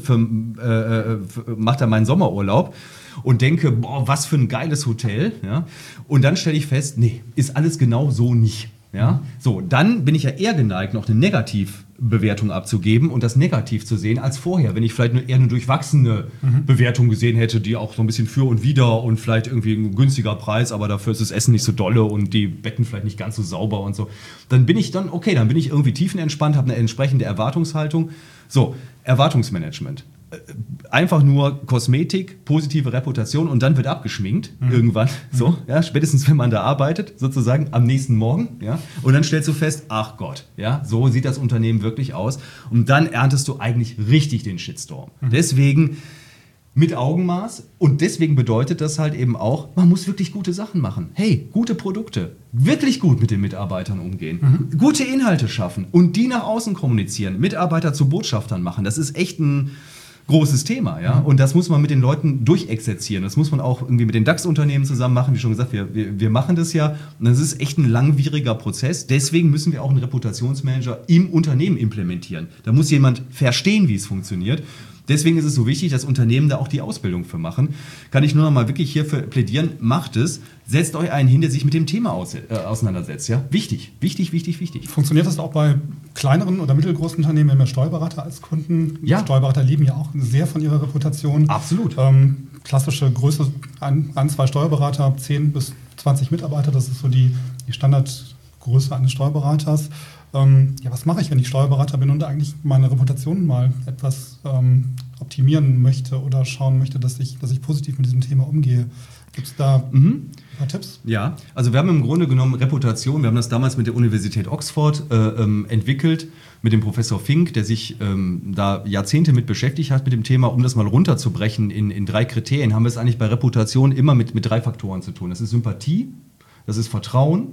mache da meinen Sommerurlaub und denke, boah, was für ein geiles Hotel. Ja? Und dann stelle ich fest, nee, ist alles genau so nicht. Ja? So, dann bin ich ja eher geneigt, noch eine Negativbewertung abzugeben und das negativ zu sehen als vorher, wenn ich vielleicht eher eine durchwachsene Bewertung gesehen hätte, die auch so ein bisschen für und wider und vielleicht irgendwie ein günstiger Preis, aber dafür ist das Essen nicht so dolle und die Betten vielleicht nicht ganz so sauber und so. Dann bin ich irgendwie tiefenentspannt, habe eine entsprechende Erwartungshaltung. So, Erwartungsmanagement. Einfach nur Kosmetik, positive Reputation und dann wird abgeschminkt irgendwann, so, ja, spätestens wenn man da arbeitet, sozusagen am nächsten Morgen, ja, und dann stellst du fest, ach Gott, ja, so sieht das Unternehmen wirklich aus und dann erntest du eigentlich richtig den Shitstorm. Deswegen mit Augenmaß und deswegen bedeutet das halt eben auch, man muss wirklich gute Sachen machen. Hey, gute Produkte, wirklich gut mit den Mitarbeitern umgehen, gute Inhalte schaffen und die nach außen kommunizieren, Mitarbeiter zu Botschaftern machen, das ist echt ein großes Thema, ja. Und das muss man mit den Leuten durchexerzieren. Das muss man auch irgendwie mit den DAX-Unternehmen zusammen machen. Wie schon gesagt, wir machen das ja. Und das ist echt ein langwieriger Prozess. Deswegen müssen wir auch einen Reputationsmanager im Unternehmen implementieren. Da muss jemand verstehen, wie es funktioniert. Deswegen ist es so wichtig, dass Unternehmen da auch die Ausbildung für machen. Kann ich nur noch mal wirklich hierfür plädieren, macht es. Setzt euch einen hin, der sich mit dem Thema auseinandersetzt. Ja? Wichtig. Funktioniert das auch bei kleineren oder mittelgroßen Unternehmen, wenn wir Steuerberater als Kunden? Ja. Steuerberater leben ja auch sehr von ihrer Reputation. Absolut. Klassische Größe, 2 Steuerberater, 10 bis 20 Mitarbeiter, das ist so die Standardgröße eines Steuerberaters. Was mache ich, wenn ich Steuerberater bin und eigentlich meine Reputation mal etwas optimieren möchte oder schauen möchte, dass ich positiv mit diesem Thema umgehe? Gibt es da ein paar Tipps? Ja, also wir haben im Grunde genommen Reputation, wir haben das damals mit der Universität Oxford entwickelt, mit dem Professor Fink, der sich da Jahrzehnte mit beschäftigt hat mit dem Thema, um das mal runterzubrechen in 3 Kriterien, haben wir es eigentlich bei Reputation immer mit 3 Faktoren zu tun. Das ist Sympathie, das ist Vertrauen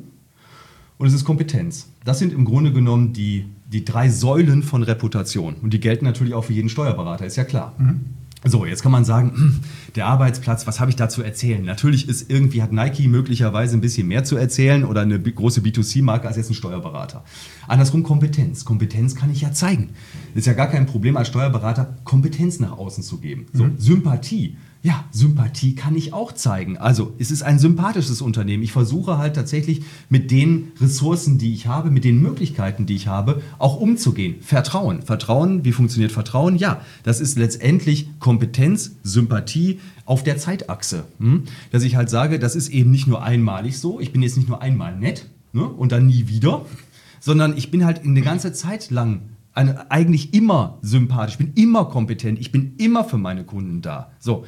und es ist Kompetenz. Das sind im Grunde genommen die 3 Säulen von Reputation. Und die gelten natürlich auch für jeden Steuerberater, ist ja klar. So, jetzt kann man sagen, der Arbeitsplatz, was habe ich da zu erzählen? Natürlich hat Nike möglicherweise ein bisschen mehr zu erzählen oder eine große B2C-Marke als jetzt ein Steuerberater. Andersrum Kompetenz. Kompetenz kann ich ja zeigen. Ist ja gar kein Problem als Steuerberater, Kompetenz nach außen zu geben. So, Sympathie. Ja, Sympathie kann ich auch zeigen. Also es ist ein sympathisches Unternehmen. Ich versuche halt tatsächlich mit den Ressourcen, die ich habe, mit den Möglichkeiten, die ich habe, auch umzugehen. Vertrauen. Vertrauen, wie funktioniert Vertrauen? Ja, das ist letztendlich Kompetenz, Sympathie auf der Zeitachse. Dass ich halt sage, das ist eben nicht nur einmalig so. Ich bin jetzt nicht nur einmal nett, ne, und dann nie wieder, sondern ich bin halt eine ganze Zeit lang eigentlich immer sympathisch, ich bin immer kompetent, ich bin immer für meine Kunden da. So.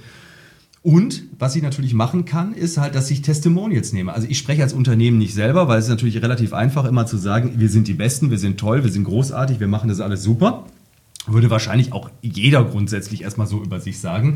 Und was ich natürlich machen kann, ist halt, dass ich Testimonials nehme. Also ich spreche als Unternehmen nicht selber, weil es ist natürlich relativ einfach immer zu sagen, wir sind die Besten, wir sind toll, wir sind großartig, wir machen das alles super. Würde wahrscheinlich auch jeder grundsätzlich erstmal so über sich sagen.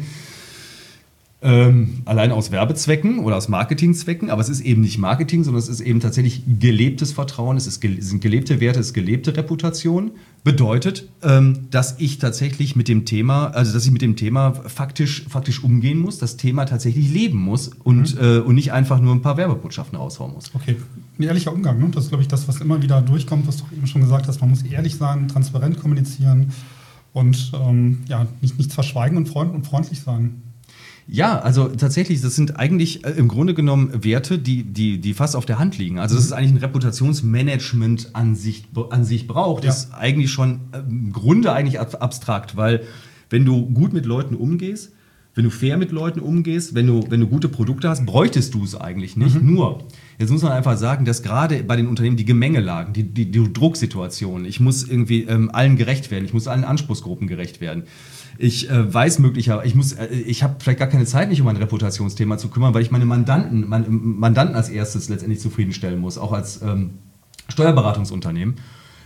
Allein aus Werbezwecken oder aus Marketingzwecken, aber es ist eben nicht Marketing, sondern es ist eben tatsächlich gelebtes Vertrauen, es sind gelebte Werte, es ist gelebte Reputation. Bedeutet, dass ich tatsächlich mit dem Thema, faktisch umgehen muss, das Thema tatsächlich leben muss und nicht einfach nur ein paar Werbebotschaften raushauen muss. Okay, ein ehrlicher Umgang, ne? Das ist, glaube ich, das, was immer wieder durchkommt, was du eben schon gesagt hast, man muss ehrlich sein, transparent kommunizieren und nichts verschweigen und freundlich sein. Ja, also tatsächlich, das sind eigentlich im Grunde genommen Werte, die fast auf der Hand liegen. Also das ist eigentlich ein Reputationsmanagement an sich braucht. Ja. Das ist eigentlich schon im Grunde eigentlich abstrakt, weil wenn du gut mit Leuten umgehst, wenn du fair mit Leuten umgehst, wenn du gute Produkte hast, bräuchtest du es eigentlich nicht. Nur, jetzt muss man einfach sagen, dass gerade bei den Unternehmen die Gemengelagen, die Drucksituationen, ich muss irgendwie allen gerecht werden, ich muss allen Anspruchsgruppen gerecht werden. Ich weiß möglicherweise, ich habe vielleicht gar keine Zeit, mich um ein Reputationsthema zu kümmern, weil ich meine Mandanten als erstes letztendlich zufriedenstellen muss, auch als Steuerberatungsunternehmen.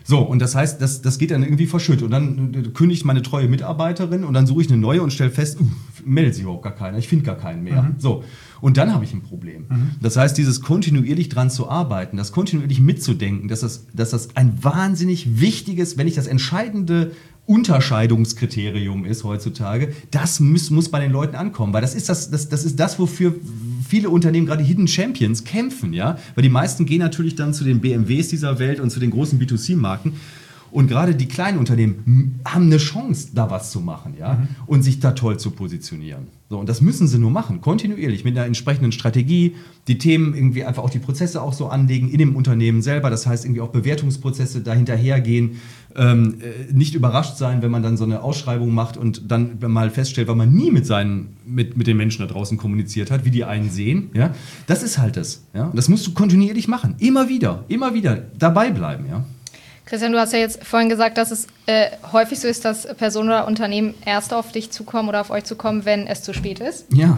So, und das heißt, das geht dann irgendwie verschütt. Und dann kündigt meine treue Mitarbeiterin und dann suche ich eine neue und stelle fest, meldet sich überhaupt gar keiner, ich finde gar keinen mehr. So, und dann habe ich ein Problem. Das heißt, dieses kontinuierlich dran zu arbeiten, das kontinuierlich mitzudenken, dass das ein wahnsinnig wichtiges, wenn nicht das entscheidende Unterscheidungskriterium ist heutzutage, das muss bei den Leuten ankommen, weil das ist das, wofür viele Unternehmen, gerade Hidden Champions, kämpfen, ja, weil die meisten gehen natürlich dann zu den BMWs dieser Welt und zu den großen B2C-Marken und gerade die kleinen Unternehmen haben eine Chance, da was zu machen, ja, und sich da toll zu positionieren. So, und das müssen sie nur machen, kontinuierlich, mit einer entsprechenden Strategie, die Themen irgendwie einfach auch die Prozesse auch so anlegen in dem Unternehmen selber, das heißt irgendwie auch Bewertungsprozesse dahinterhergehen, nicht überrascht sein, wenn man dann so eine Ausschreibung macht und dann mal feststellt, weil man nie mit den Menschen da draußen kommuniziert hat, wie die einen sehen, ja, das ist halt das, ja, und das musst du kontinuierlich machen, immer wieder dabei bleiben, ja. Christian, du hast ja jetzt vorhin gesagt, dass es häufig so ist, dass Personen oder Unternehmen erst auf dich zukommen oder auf euch zukommen, wenn es zu spät ist. Ja.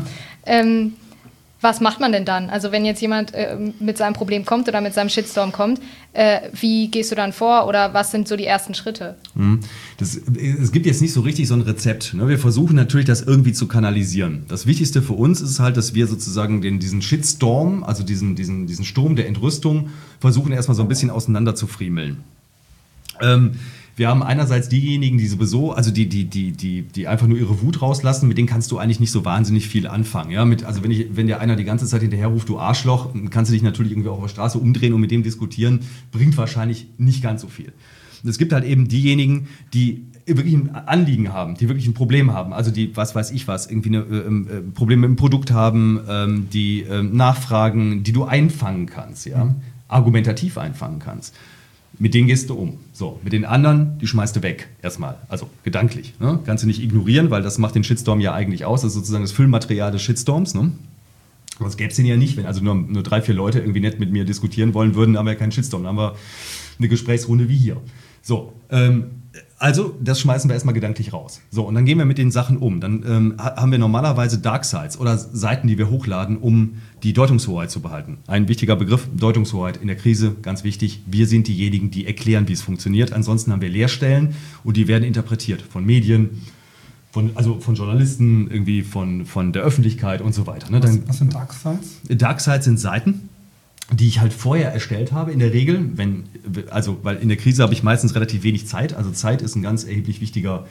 Was macht man denn dann? Also wenn jetzt jemand mit seinem Problem kommt oder mit seinem Shitstorm kommt, wie gehst du dann vor oder was sind so die ersten Schritte? Es gibt jetzt nicht so richtig so ein Rezept. Ne? Wir versuchen natürlich, das irgendwie zu kanalisieren. Das Wichtigste für uns ist halt, dass wir sozusagen diesen Shitstorm, also diesen Sturm der Entrüstung, versuchen erstmal so ein bisschen auseinander zu friemeln. Wir haben einerseits diejenigen, die sowieso, also die einfach nur ihre Wut rauslassen, mit denen kannst du eigentlich nicht so wahnsinnig viel anfangen. Ja? Also wenn dir einer die ganze Zeit hinterher ruft, du Arschloch, dann kannst du dich natürlich irgendwie auch auf der Straße umdrehen und mit dem diskutieren, bringt wahrscheinlich nicht ganz so viel. Und es gibt halt eben diejenigen, die wirklich ein Anliegen haben, die wirklich ein Problem haben, also die, was weiß ich was, irgendwie Probleme mit dem Produkt haben, die nachfragen, die du einfangen kannst, ja? Argumentativ einfangen kannst. Mit denen gehst du um. So, mit den anderen, die schmeißt du weg erstmal. Also gedanklich. Ne? Kannst du nicht ignorieren, weil das macht den Shitstorm ja eigentlich aus. Das ist sozusagen das Füllmaterial des Shitstorms. Ne? Das gäbe es den ja nicht, wenn also nur 3, 4 Leute irgendwie nett mit mir diskutieren wollen würden, haben wir ja keinen Shitstorm. Dann haben wir eine Gesprächsrunde wie hier. So, also das schmeißen wir erstmal gedanklich raus. So, und dann gehen wir mit den Sachen um. Dann haben wir normalerweise Dark Sites oder Seiten, die wir hochladen, um die Deutungshoheit zu behalten. Ein wichtiger Begriff, Deutungshoheit in der Krise, ganz wichtig. Wir sind diejenigen, die erklären, wie es funktioniert. Ansonsten haben wir Leerstellen und die werden interpretiert von Medien, von Journalisten, irgendwie von der Öffentlichkeit und so weiter. Ne? Was sind Dark Sites? Dark Sites sind Seiten, die ich halt vorher erstellt habe, in der Regel, weil in der Krise habe ich meistens relativ wenig Zeit. Also Zeit ist ein ganz erheblich wichtiger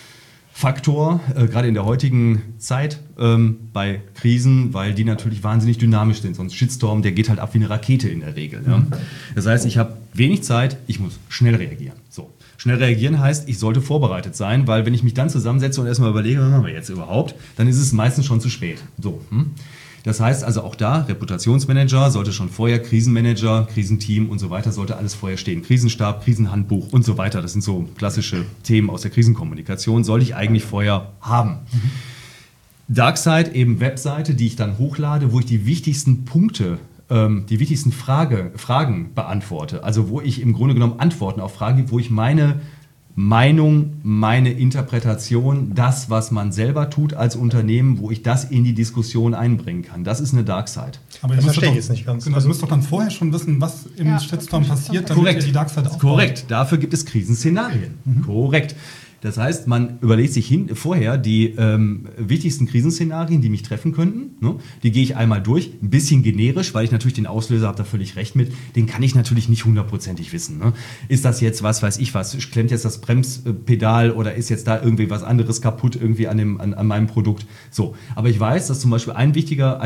Faktor, gerade in der heutigen Zeit bei Krisen, weil die natürlich wahnsinnig dynamisch sind. So ein Shitstorm, der geht halt ab wie eine Rakete in der Regel. Ja? Das heißt, ich habe wenig Zeit, ich muss schnell reagieren. So. Schnell reagieren heißt, ich sollte vorbereitet sein, weil wenn ich mich dann zusammensetze und erstmal überlege, was machen wir jetzt überhaupt, dann ist es meistens schon zu spät. So. Das heißt also auch da, Reputationsmanager sollte schon vorher, Krisenmanager, Krisenteam und so weiter, sollte alles vorher stehen. Krisenstab, Krisenhandbuch und so weiter. Das sind so klassische Themen aus der Krisenkommunikation, sollte ich eigentlich vorher haben. Darkside, eben Webseite, die ich dann hochlade, wo ich die wichtigsten Punkte, die wichtigsten Fragen beantworte. Also wo ich im Grunde genommen Antworten auf Fragen gebe, wo ich meine Meinung, meine Interpretation, das, was man selber tut als Unternehmen, wo ich das in die Diskussion einbringen kann. Das ist eine Darkside. Aber das verstehe ich jetzt nicht ganz. Genau, du musst doch dann vorher schon wissen, was im Shitstorm passiert, damit ihr die Darkside aufbaut. Korrekt, dafür gibt es Krisenszenarien. Korrekt. Das heißt, man überlegt sich vorher die wichtigsten Krisenszenarien, die mich treffen könnten. Ne? Die gehe ich einmal durch, ein bisschen generisch, weil ich natürlich den Auslöser habe, da völlig recht mit. Den kann ich natürlich nicht hundertprozentig wissen. Ne? Ist das jetzt, was weiß ich was, klemmt jetzt das Bremspedal oder ist jetzt da irgendwie was anderes kaputt irgendwie an meinem Produkt? So, aber ich weiß, dass zum Beispiel ein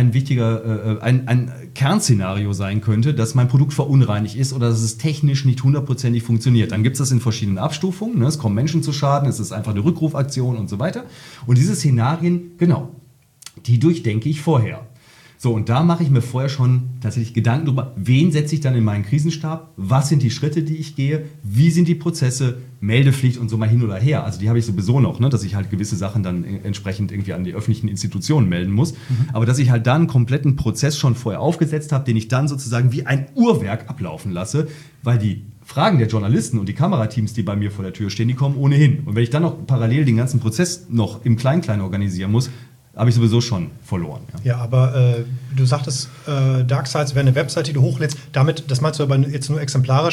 Kernszenario sein könnte, dass mein Produkt verunreinigt ist oder dass es technisch nicht hundertprozentig funktioniert. Dann gibt es das in verschiedenen Abstufungen. Ne? Es kommen Menschen zu Schaden, es ist einfach eine Rückrufaktion und so weiter. Und diese Szenarien, genau, die durchdenke ich vorher. So, und da mache ich mir vorher schon tatsächlich Gedanken darüber, wen setze ich dann in meinen Krisenstab, was sind die Schritte, die ich gehe, wie sind die Prozesse, Meldepflicht und so mal hin oder her. Also die habe ich sowieso noch, ne, dass ich halt gewisse Sachen dann entsprechend irgendwie an die öffentlichen Institutionen melden muss. Aber dass ich halt dann einen kompletten Prozess schon vorher aufgesetzt habe, den ich dann sozusagen wie ein Uhrwerk ablaufen lasse, weil die Fragen der Journalisten und die Kamerateams, die bei mir vor der Tür stehen, die kommen ohnehin. Und wenn ich dann noch parallel den ganzen Prozess noch im Klein-Klein organisieren muss, habe ich sowieso schon verloren. Ja, aber du sagtest, Dark Sites wäre eine Website, die du hochlädst. Damit, das meinst du aber jetzt nur exemplarisch,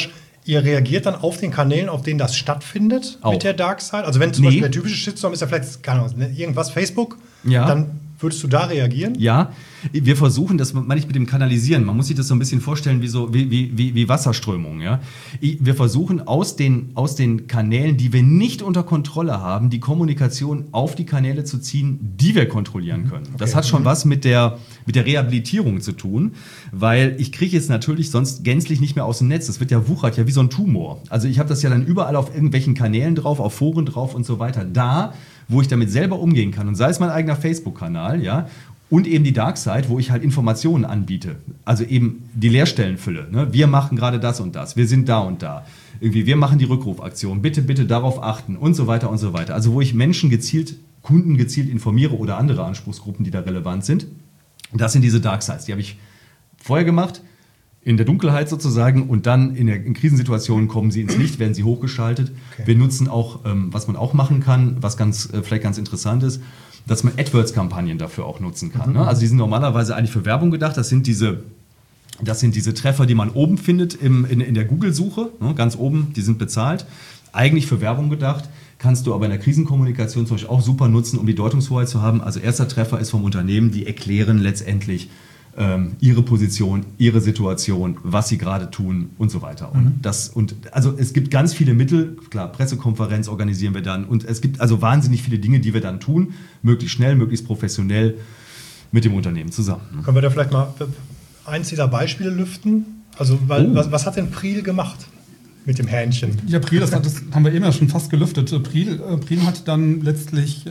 ihr reagiert dann auf den Kanälen, auf denen das stattfindet Auch. mit der Dark Side? Also wenn zum Beispiel der typische Shitstorm ist ja vielleicht, keine Ahnung, irgendwas Facebook, dann würdest du da reagieren? Ja, wir versuchen, das meine ich mit dem Kanalisieren. Man muss sich das so ein bisschen vorstellen wie Wasserströmungen. Ja? Wir versuchen aus den Kanälen, die wir nicht unter Kontrolle haben, die Kommunikation auf die Kanäle zu ziehen, die wir kontrollieren können. Okay. Das hat schon was mit der Rehabilitierung zu tun, weil ich kriege es natürlich sonst gänzlich nicht mehr aus dem Netz. Das wird ja wuchert, ja wie so ein Tumor. Also ich habe das ja dann überall auf irgendwelchen Kanälen drauf, auf Foren drauf und so weiter. Da, wo ich damit selber umgehen kann, und sei es mein eigener Facebook-Kanal, ja, und eben die Dark Side, wo ich halt Informationen anbiete. Also eben die Leerstellenfülle. Ne? Wir machen gerade das und das. Wir sind da und da. Irgendwie, wir machen die Rückrufaktion. Bitte, bitte darauf achten und so weiter und so weiter. Also wo ich Menschen Kunden gezielt informiere oder andere Anspruchsgruppen, die da relevant sind. Das sind diese Dark Sides. Die habe ich vorher gemacht, in der Dunkelheit sozusagen, und dann in Krisensituationen kommen sie ins Licht, werden sie hochgeschaltet. Okay. Wir nutzen auch, was man auch machen kann, was vielleicht ganz interessant ist, dass man AdWords-Kampagnen dafür auch nutzen kann. Ne? Also die sind normalerweise eigentlich für Werbung gedacht. Das sind diese Treffer, die man oben findet in der Google-Suche, ne? Ganz oben, die sind bezahlt. Eigentlich für Werbung gedacht. Kannst du aber in der Krisenkommunikation zum Beispiel auch super nutzen, um die Deutungshoheit zu haben. Also erster Treffer ist vom Unternehmen, die erklären letztendlich ihre Position, ihre Situation, was sie gerade tun und so weiter. Also es gibt ganz viele Mittel, klar, Pressekonferenz organisieren wir dann, und es gibt also wahnsinnig viele Dinge, die wir dann tun, möglichst schnell, möglichst professionell mit dem Unternehmen zusammen. Können wir da vielleicht mal eins dieser Beispiele lüften? Also was hat denn Priel gemacht mit dem Hähnchen? Ja, Priel, das haben wir eben ja schon fast gelüftet. Priel hat dann letztlich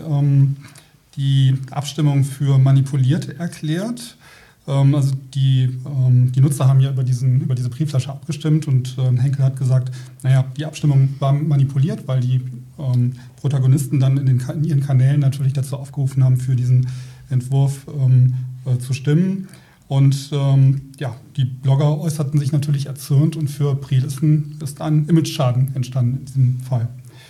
die Abstimmung für manipuliert erklärt. Also die Nutzer haben ja über diese Briefflasche abgestimmt, und Henkel hat gesagt, naja, die Abstimmung war manipuliert, weil die Protagonisten dann in ihren Kanälen natürlich dazu aufgerufen haben, für diesen Entwurf zu stimmen. Und die Blogger äußerten sich natürlich erzürnt, und für Priel ist ein Imageschaden entstanden in diesem Fall.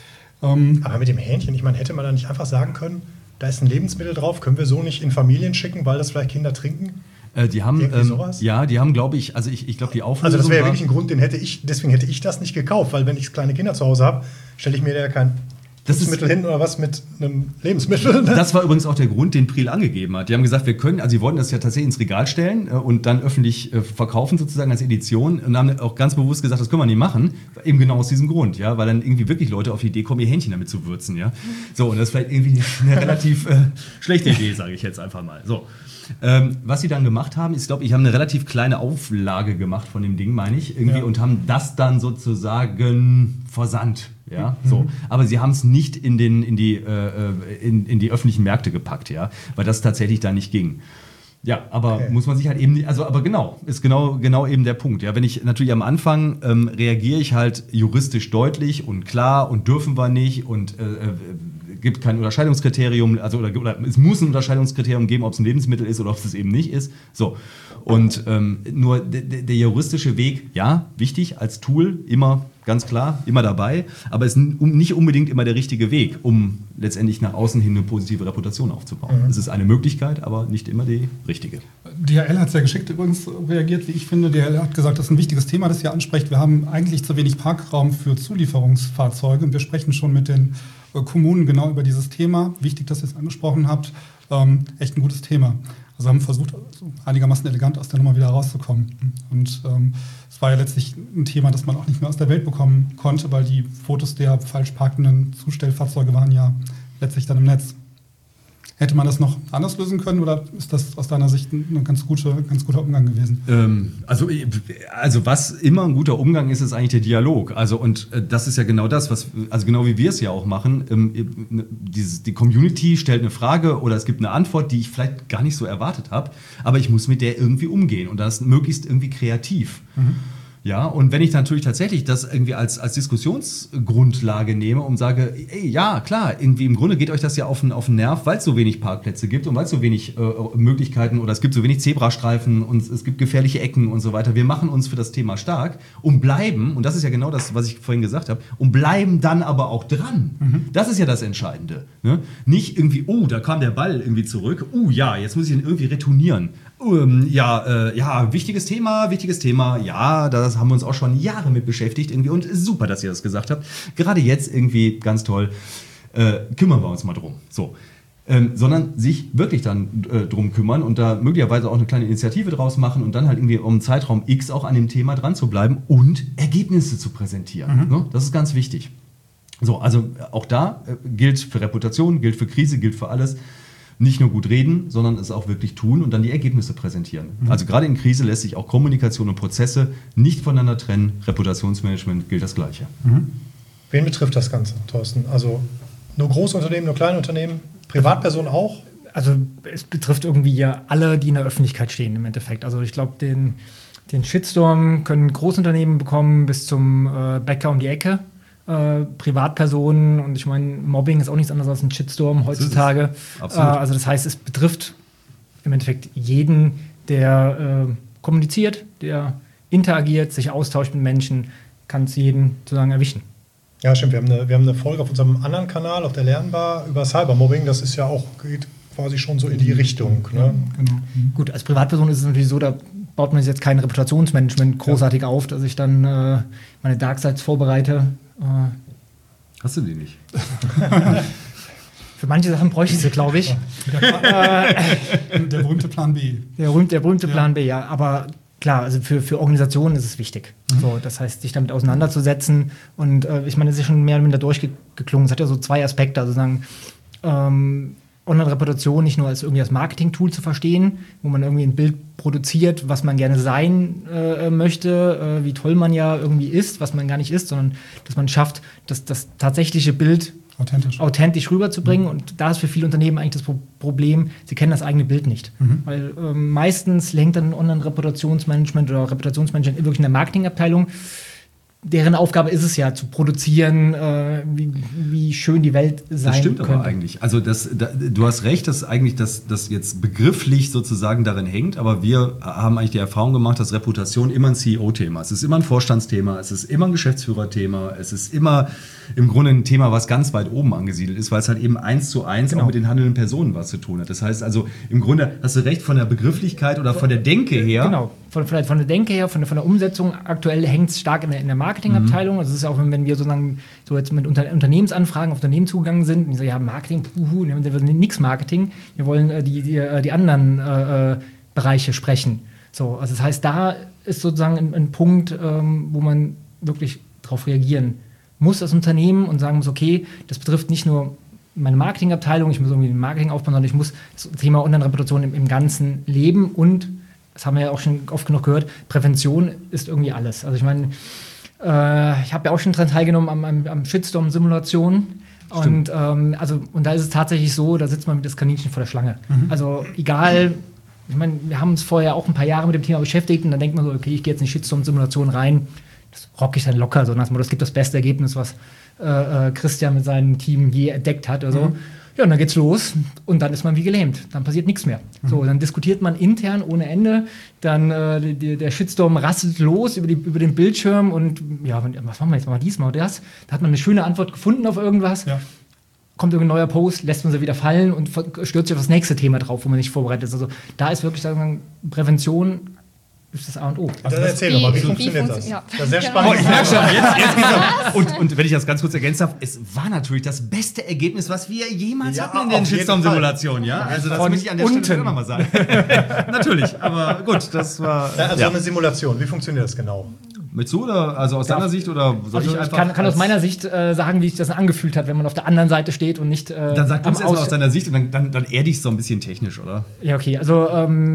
Aber mit dem Hähnchen, ich meine, hätte man da nicht einfach sagen können, da ist ein Lebensmittel drauf, können wir so nicht in Familien schicken, weil das vielleicht Kinder trinken? Die haben, die haben, glaube ich, also ich glaube, die Auflösung. Also das wäre ja wirklich ein Grund, deswegen hätte ich das nicht gekauft, weil wenn ich kleine Kinder zu Hause habe, stelle ich mir da ja kein Lebensmittel hin oder was mit einem Lebensmittel. Ne? Das war übrigens auch der Grund, den Priel angegeben hat. Die haben gesagt, sie wollten das ja tatsächlich ins Regal stellen und dann öffentlich verkaufen sozusagen als Edition, und haben auch ganz bewusst gesagt, das können wir nicht machen, eben genau aus diesem Grund, ja, weil dann irgendwie wirklich Leute auf die Idee kommen, ihr Hähnchen damit zu würzen, ja. So, und das ist vielleicht irgendwie eine relativ schlechte Idee, sage ich jetzt einfach mal. So. Was sie dann gemacht haben, ist, ich glaube, ich habe eine relativ kleine Auflage gemacht von dem Ding, meine ich, irgendwie, und haben das dann sozusagen versandt. Ja, so. Aber sie haben es nicht in die öffentlichen Märkte gepackt, ja, weil das tatsächlich da nicht ging. Ja, aber muss man sich halt eben, ist genau eben der Punkt. Ja, wenn ich natürlich am Anfang reagiere ich halt juristisch deutlich und klar und dürfen wir nicht und gibt kein Unterscheidungskriterium, oder es muss ein Unterscheidungskriterium geben, ob es ein Lebensmittel ist oder ob es eben nicht ist. So. Und nur der juristische Weg, ja, wichtig als Tool, immer ganz klar, immer dabei, aber es ist nicht unbedingt immer der richtige Weg, um letztendlich nach außen hin eine positive Reputation aufzubauen. Es ist eine Möglichkeit, aber nicht immer die richtige. DHL hat sehr geschickt übrigens reagiert, wie ich finde. DHL hat gesagt, das ist ein wichtiges Thema, das ihr ansprecht. Wir haben eigentlich zu wenig Parkraum für Zulieferungsfahrzeuge, und wir sprechen schon mit den Kommunen genau über dieses Thema. Wichtig, dass ihr es angesprochen habt. Echt ein gutes Thema. Also haben versucht, einigermaßen elegant aus der Nummer wieder rauszukommen. Und es war ja letztlich ein Thema, das man auch nicht mehr aus der Welt bekommen konnte, weil die Fotos der falsch parkenden Zustellfahrzeuge waren ja letztlich dann im Netz. Hätte man das noch anders lösen können, oder ist das aus deiner Sicht ein ganz guter Umgang gewesen? Also was immer ein guter Umgang ist eigentlich der Dialog. Also und das ist ja genau das, genau wie wir es ja auch machen. Die Community stellt eine Frage oder es gibt eine Antwort, die ich vielleicht gar nicht so erwartet habe, aber ich muss mit der irgendwie umgehen und das möglichst irgendwie kreativ. Ja, und wenn ich natürlich tatsächlich das irgendwie als Diskussionsgrundlage nehme und sage, ey, ja, klar, irgendwie im Grunde geht euch das ja auf den Nerv, weil es so wenig Parkplätze gibt und weil es so wenig Möglichkeiten oder es gibt so wenig Zebrastreifen und es gibt gefährliche Ecken und so weiter. Wir machen uns für das Thema stark und bleiben, und das ist ja genau das, was ich vorhin gesagt habe, und bleiben dann aber auch dran. Das ist ja das Entscheidende. Ne? Nicht irgendwie, oh, da kam der Ball irgendwie zurück, ja, jetzt muss ich ihn irgendwie retournieren. Wichtiges Thema. Ja, da haben wir uns auch schon Jahre mit beschäftigt irgendwie und super, dass ihr das gesagt habt. Gerade jetzt irgendwie ganz toll. Kümmern wir uns mal drum. So. Sondern sich wirklich dann drum kümmern und da möglicherweise auch eine kleine Initiative draus machen und dann halt irgendwie um Zeitraum X auch an dem Thema dran zu bleiben und Ergebnisse zu präsentieren. Ne? Das ist ganz wichtig. So, also auch da gilt für Reputation, gilt für Krise, gilt für alles. Nicht nur gut reden, sondern es auch wirklich tun und dann die Ergebnisse präsentieren. Also gerade in Krise lässt sich auch Kommunikation und Prozesse nicht voneinander trennen. Reputationsmanagement gilt das Gleiche. Wen betrifft das Ganze, Thorsten? Also nur Großunternehmen, nur kleine Unternehmen, Privatpersonen auch? Also es betrifft irgendwie ja alle, die in der Öffentlichkeit stehen im Endeffekt. Also ich glaube, den Shitstorm können Großunternehmen bekommen bis zum Bäcker um die Ecke. Privatpersonen und ich meine, Mobbing ist auch nichts anderes als ein Shitstorm heutzutage. Also das heißt, es betrifft im Endeffekt jeden, der kommuniziert, der interagiert, sich austauscht mit Menschen, kann es jeden sozusagen erwischen. Ja, stimmt. Wir haben eine Folge auf unserem anderen Kanal, auf der Lernbar, über Cybermobbing. Das ist ja auch, geht quasi schon so in die Richtung. Ne? Ja, genau. Gut, als Privatperson ist es natürlich so, da baut man sich jetzt kein Reputationsmanagement großartig auf, dass ich dann meine Darksides vorbereite. Hast du die nicht? Für manche Sachen bräuchte ich sie, glaube ich. Der berühmte Plan B. Der berühmte Plan B, ja. Aber klar, also für Organisationen ist es wichtig. So, das heißt, sich damit auseinanderzusetzen. Und ich meine, es ist schon mehr oder minder durchgeklungen. Es hat ja so zwei Aspekte. Also sagen, Online-Reputation nicht nur als irgendwie als Marketing-Tool zu verstehen, wo man irgendwie ein Bild produziert, was man gerne sein möchte, wie toll man ja irgendwie ist, was man gar nicht ist, sondern dass man schafft, das tatsächliche Bild authentisch rüberzubringen. Und da ist für viele Unternehmen eigentlich das Problem, sie kennen das eigene Bild nicht. Weil meistens lenkt dann Online-Reputationsmanagement oder Reputationsmanagement wirklich in der Marketingabteilung. Deren Aufgabe ist es ja, zu produzieren, wie schön die Welt sein könnte. Das stimmt aber eigentlich. Also du hast recht, dass eigentlich das jetzt begrifflich sozusagen darin hängt, aber wir haben eigentlich die Erfahrung gemacht, dass Reputation immer ein CEO-Thema ist. Es ist immer ein Vorstandsthema, es ist immer ein Geschäftsführerthema, es ist immer im Grunde ein Thema, was ganz weit oben angesiedelt ist, weil es halt eben 1:1 auch mit den handelnden Personen was zu tun hat. Das heißt also, im Grunde hast du recht, von der Begrifflichkeit oder von der Denke her. Genau, von der Denke her, von der Umsetzung. Aktuell hängt es stark in der Marketingabteilung. Also es ist ja auch, wenn wir sozusagen so jetzt mit Unternehmensanfragen auf Unternehmen zugegangen sind, und die sagen, ja, Marketing, wir wollen nichts Marketing, wir wollen die anderen Bereiche sprechen. So, also das heißt, da ist sozusagen ein Punkt, wo man wirklich darauf reagieren muss als Unternehmen und sagen muss, okay, das betrifft nicht nur meine Marketingabteilung, ich muss irgendwie den Marketing aufbauen, sondern ich muss das Thema Online-Reputation im ganzen Leben und, das haben wir ja auch schon oft genug gehört, Prävention ist irgendwie alles. Also ich meine, ich habe ja auch schon dran teilgenommen am Shitstorm-Simulation. Und da ist es tatsächlich so, da sitzt man mit das Kaninchen vor der Schlange. Also egal, ich meine, wir haben uns vorher auch ein paar Jahre mit dem Thema beschäftigt und dann denkt man so, okay, ich gehe jetzt in die Shitstorm-Simulation rein, das rock ich dann locker, so das gibt das beste Ergebnis, was Christian mit seinem Team je entdeckt hat. Also. Ja, und dann geht's los und dann ist man wie gelähmt. Dann passiert nichts mehr. So, dann diskutiert man intern ohne Ende. Dann der Shitstorm rasselt los über den Bildschirm und ja, was machen wir jetzt? Machen wir dies, machen wir das? Da hat man eine schöne Antwort gefunden auf irgendwas. Ja. Kommt irgendein neuer Post, lässt man sie wieder fallen und stürzt sich auf das nächste Thema drauf, wo man nicht vorbereitet ist. Also da ist wirklich sagen, Prävention ist das A und O. Also erzähl doch mal, wie funktioniert das? Ja. Das ist sehr spannend. Oh, ich merke schon, jetzt geht's ab. Und wenn ich das ganz kurz ergänzen darf, es war natürlich das beste Ergebnis, was wir jemals hatten in den Shitstorm-Simulationen. Ja? Also das muss ich an der Stelle immer mal sagen. Natürlich, aber gut, das war... Also eine Simulation, wie funktioniert das genau? Mit so oder also aus deiner Sicht oder soll ich einfach... kann aus meiner Sicht sagen, wie sich das angefühlt hat, wenn man auf der anderen Seite steht und nicht... dann sag uns erstmal aus deiner Sicht und dann erde ich es so ein bisschen technisch, oder? Ja, okay, also...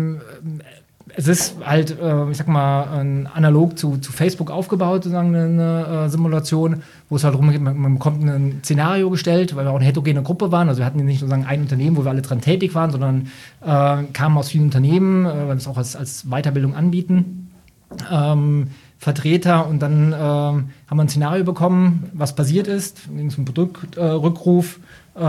es ist halt, ich sag mal, analog zu Facebook aufgebaut, sozusagen eine Simulation, wo es halt darum geht, man bekommt ein Szenario gestellt, weil wir auch eine heterogene Gruppe waren. Also wir hatten nicht sozusagen ein Unternehmen, wo wir alle dran tätig waren, sondern kamen aus vielen Unternehmen, weil wir es auch als Weiterbildung anbieten. Vertreter und dann haben wir ein Szenario bekommen, was passiert ist. Ging es um Produktrückruf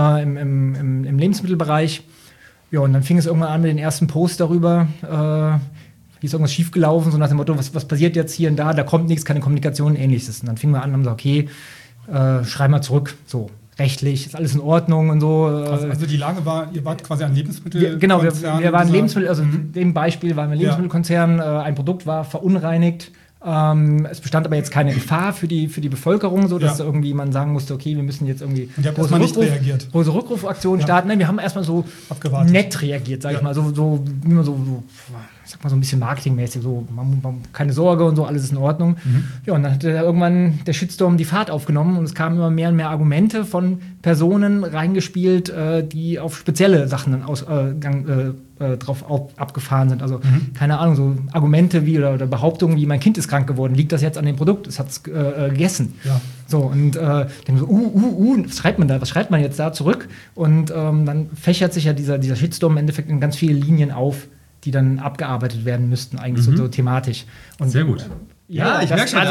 im Lebensmittelbereich. Ja, und dann fing es irgendwann an mit den ersten Posts darüber. Hier ist irgendwas schiefgelaufen, so nach dem Motto, was passiert jetzt hier und da kommt nichts, keine Kommunikation, ähnliches. Und dann fingen wir an und haben gesagt, okay, schreib mal zurück. So. rechtlich, ist alles in Ordnung und so. Also die Lage war, ihr wart quasi ein Lebensmittel. Genau, wir waren Lebensmittel, also in dem Beispiel waren wir ein Lebensmittelkonzern, ein Produkt war verunreinigt. Es bestand aber jetzt keine Gefahr für die Bevölkerung, so dass irgendwie man sagen musste, okay, wir müssen jetzt irgendwie und ihr habt erstmal nicht reagiert. Große Rückrufaktionen starten. Nein, wir haben erstmal so abgewartet. Nett reagiert, sag ich mal, so ein bisschen marketingmäßig, so keine Sorge und so, alles ist in Ordnung. Ja, und dann hat irgendwann der Shitstorm die Fahrt aufgenommen und es kamen immer mehr und mehr Argumente von Personen reingespielt, die auf spezielle Sachen drauf abgefahren sind. Also, keine Ahnung, so Argumente wie oder Behauptungen wie, mein Kind ist krank geworden, liegt das jetzt an dem Produkt? Es hat es gegessen. Ja. So, und dann so, was schreibt man da? Was schreibt man jetzt da zurück? Und dann fächert sich ja dieser Shitstorm im Endeffekt in ganz viele Linien auf, die dann abgearbeitet werden müssten, eigentlich so thematisch. Und, sehr gut. Ja, ich merke schon,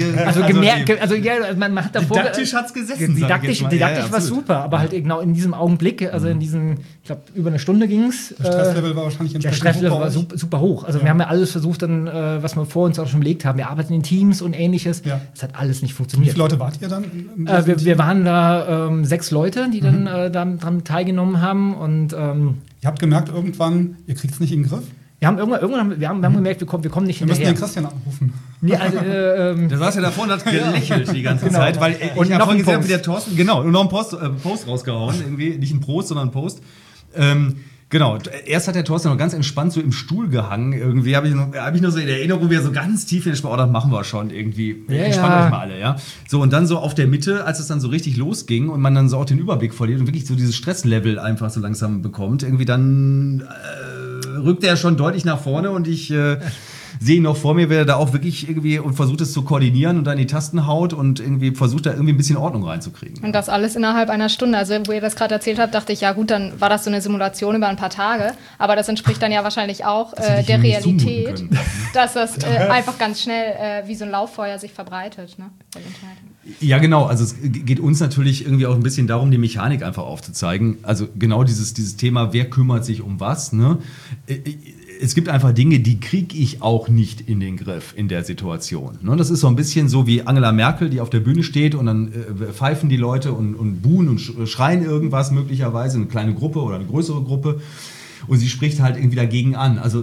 man hat davor... Didaktisch hat es gesessen, Didaktisch war super, aber halt genau in diesem Augenblick, also in diesem, ich glaube, über eine Stunde ging es. Der Stresslevel war wahrscheinlich entsprechend Der Stresslevel war super hoch. Also wir haben ja alles versucht, dann, was wir vor uns auch schon belegt haben. Wir arbeiten in Teams und Ähnliches. Ja. Das hat alles nicht funktioniert. Wie viele Leute wart ihr dann? Wir waren da 6 Leute, die dann daran teilgenommen haben. Und ihr habt gemerkt irgendwann, ihr kriegt es nicht in den Griff? Wir haben gemerkt, wir kommen nicht hinterher. Wir müssen den Christian anrufen. Nee, also, der saß ja davor und hat gelächelt die ganze Zeit, weil ich habe vorhin gesehen, wie der Thorsten, und noch einen Post rausgehauen, irgendwie, nicht ein Prost, sondern ein Post. Genau, erst hat der Thorsten noch ganz entspannt so im Stuhl gehangen, irgendwie habe ich noch so in Erinnerung, wie er so ganz tief in den Sport, das machen wir schon irgendwie, entspannt euch mal alle, ja. So, und dann so auf der Mitte, als es dann so richtig losging und man dann so auch den Überblick verliert und wirklich so dieses Stresslevel einfach so langsam bekommt, irgendwie dann rückt er schon deutlich nach vorne und ich sehe ihn noch vor mir, wer da auch wirklich irgendwie und versucht es zu koordinieren und dann die Tasten haut und irgendwie versucht da irgendwie ein bisschen Ordnung reinzukriegen. Und das alles innerhalb einer Stunde. Also wo ihr das gerade erzählt habt, dachte ich, ja gut, dann war das so eine Simulation über ein paar Tage. Aber das entspricht dann ja wahrscheinlich auch der Realität, dass das einfach ganz schnell wie so ein Lauffeuer sich verbreitet. Ne? Ja, genau. Also es geht uns natürlich irgendwie auch ein bisschen darum, die Mechanik einfach aufzuzeigen. Also genau dieses Thema, wer kümmert sich um was, ne? Es gibt einfach Dinge, die kriege ich auch nicht in den Griff in der Situation. Das ist so ein bisschen so wie Angela Merkel, die auf der Bühne steht und dann pfeifen die Leute und buhen und schreien irgendwas möglicherweise, eine kleine Gruppe oder eine größere Gruppe. Und sie spricht halt irgendwie dagegen an. Also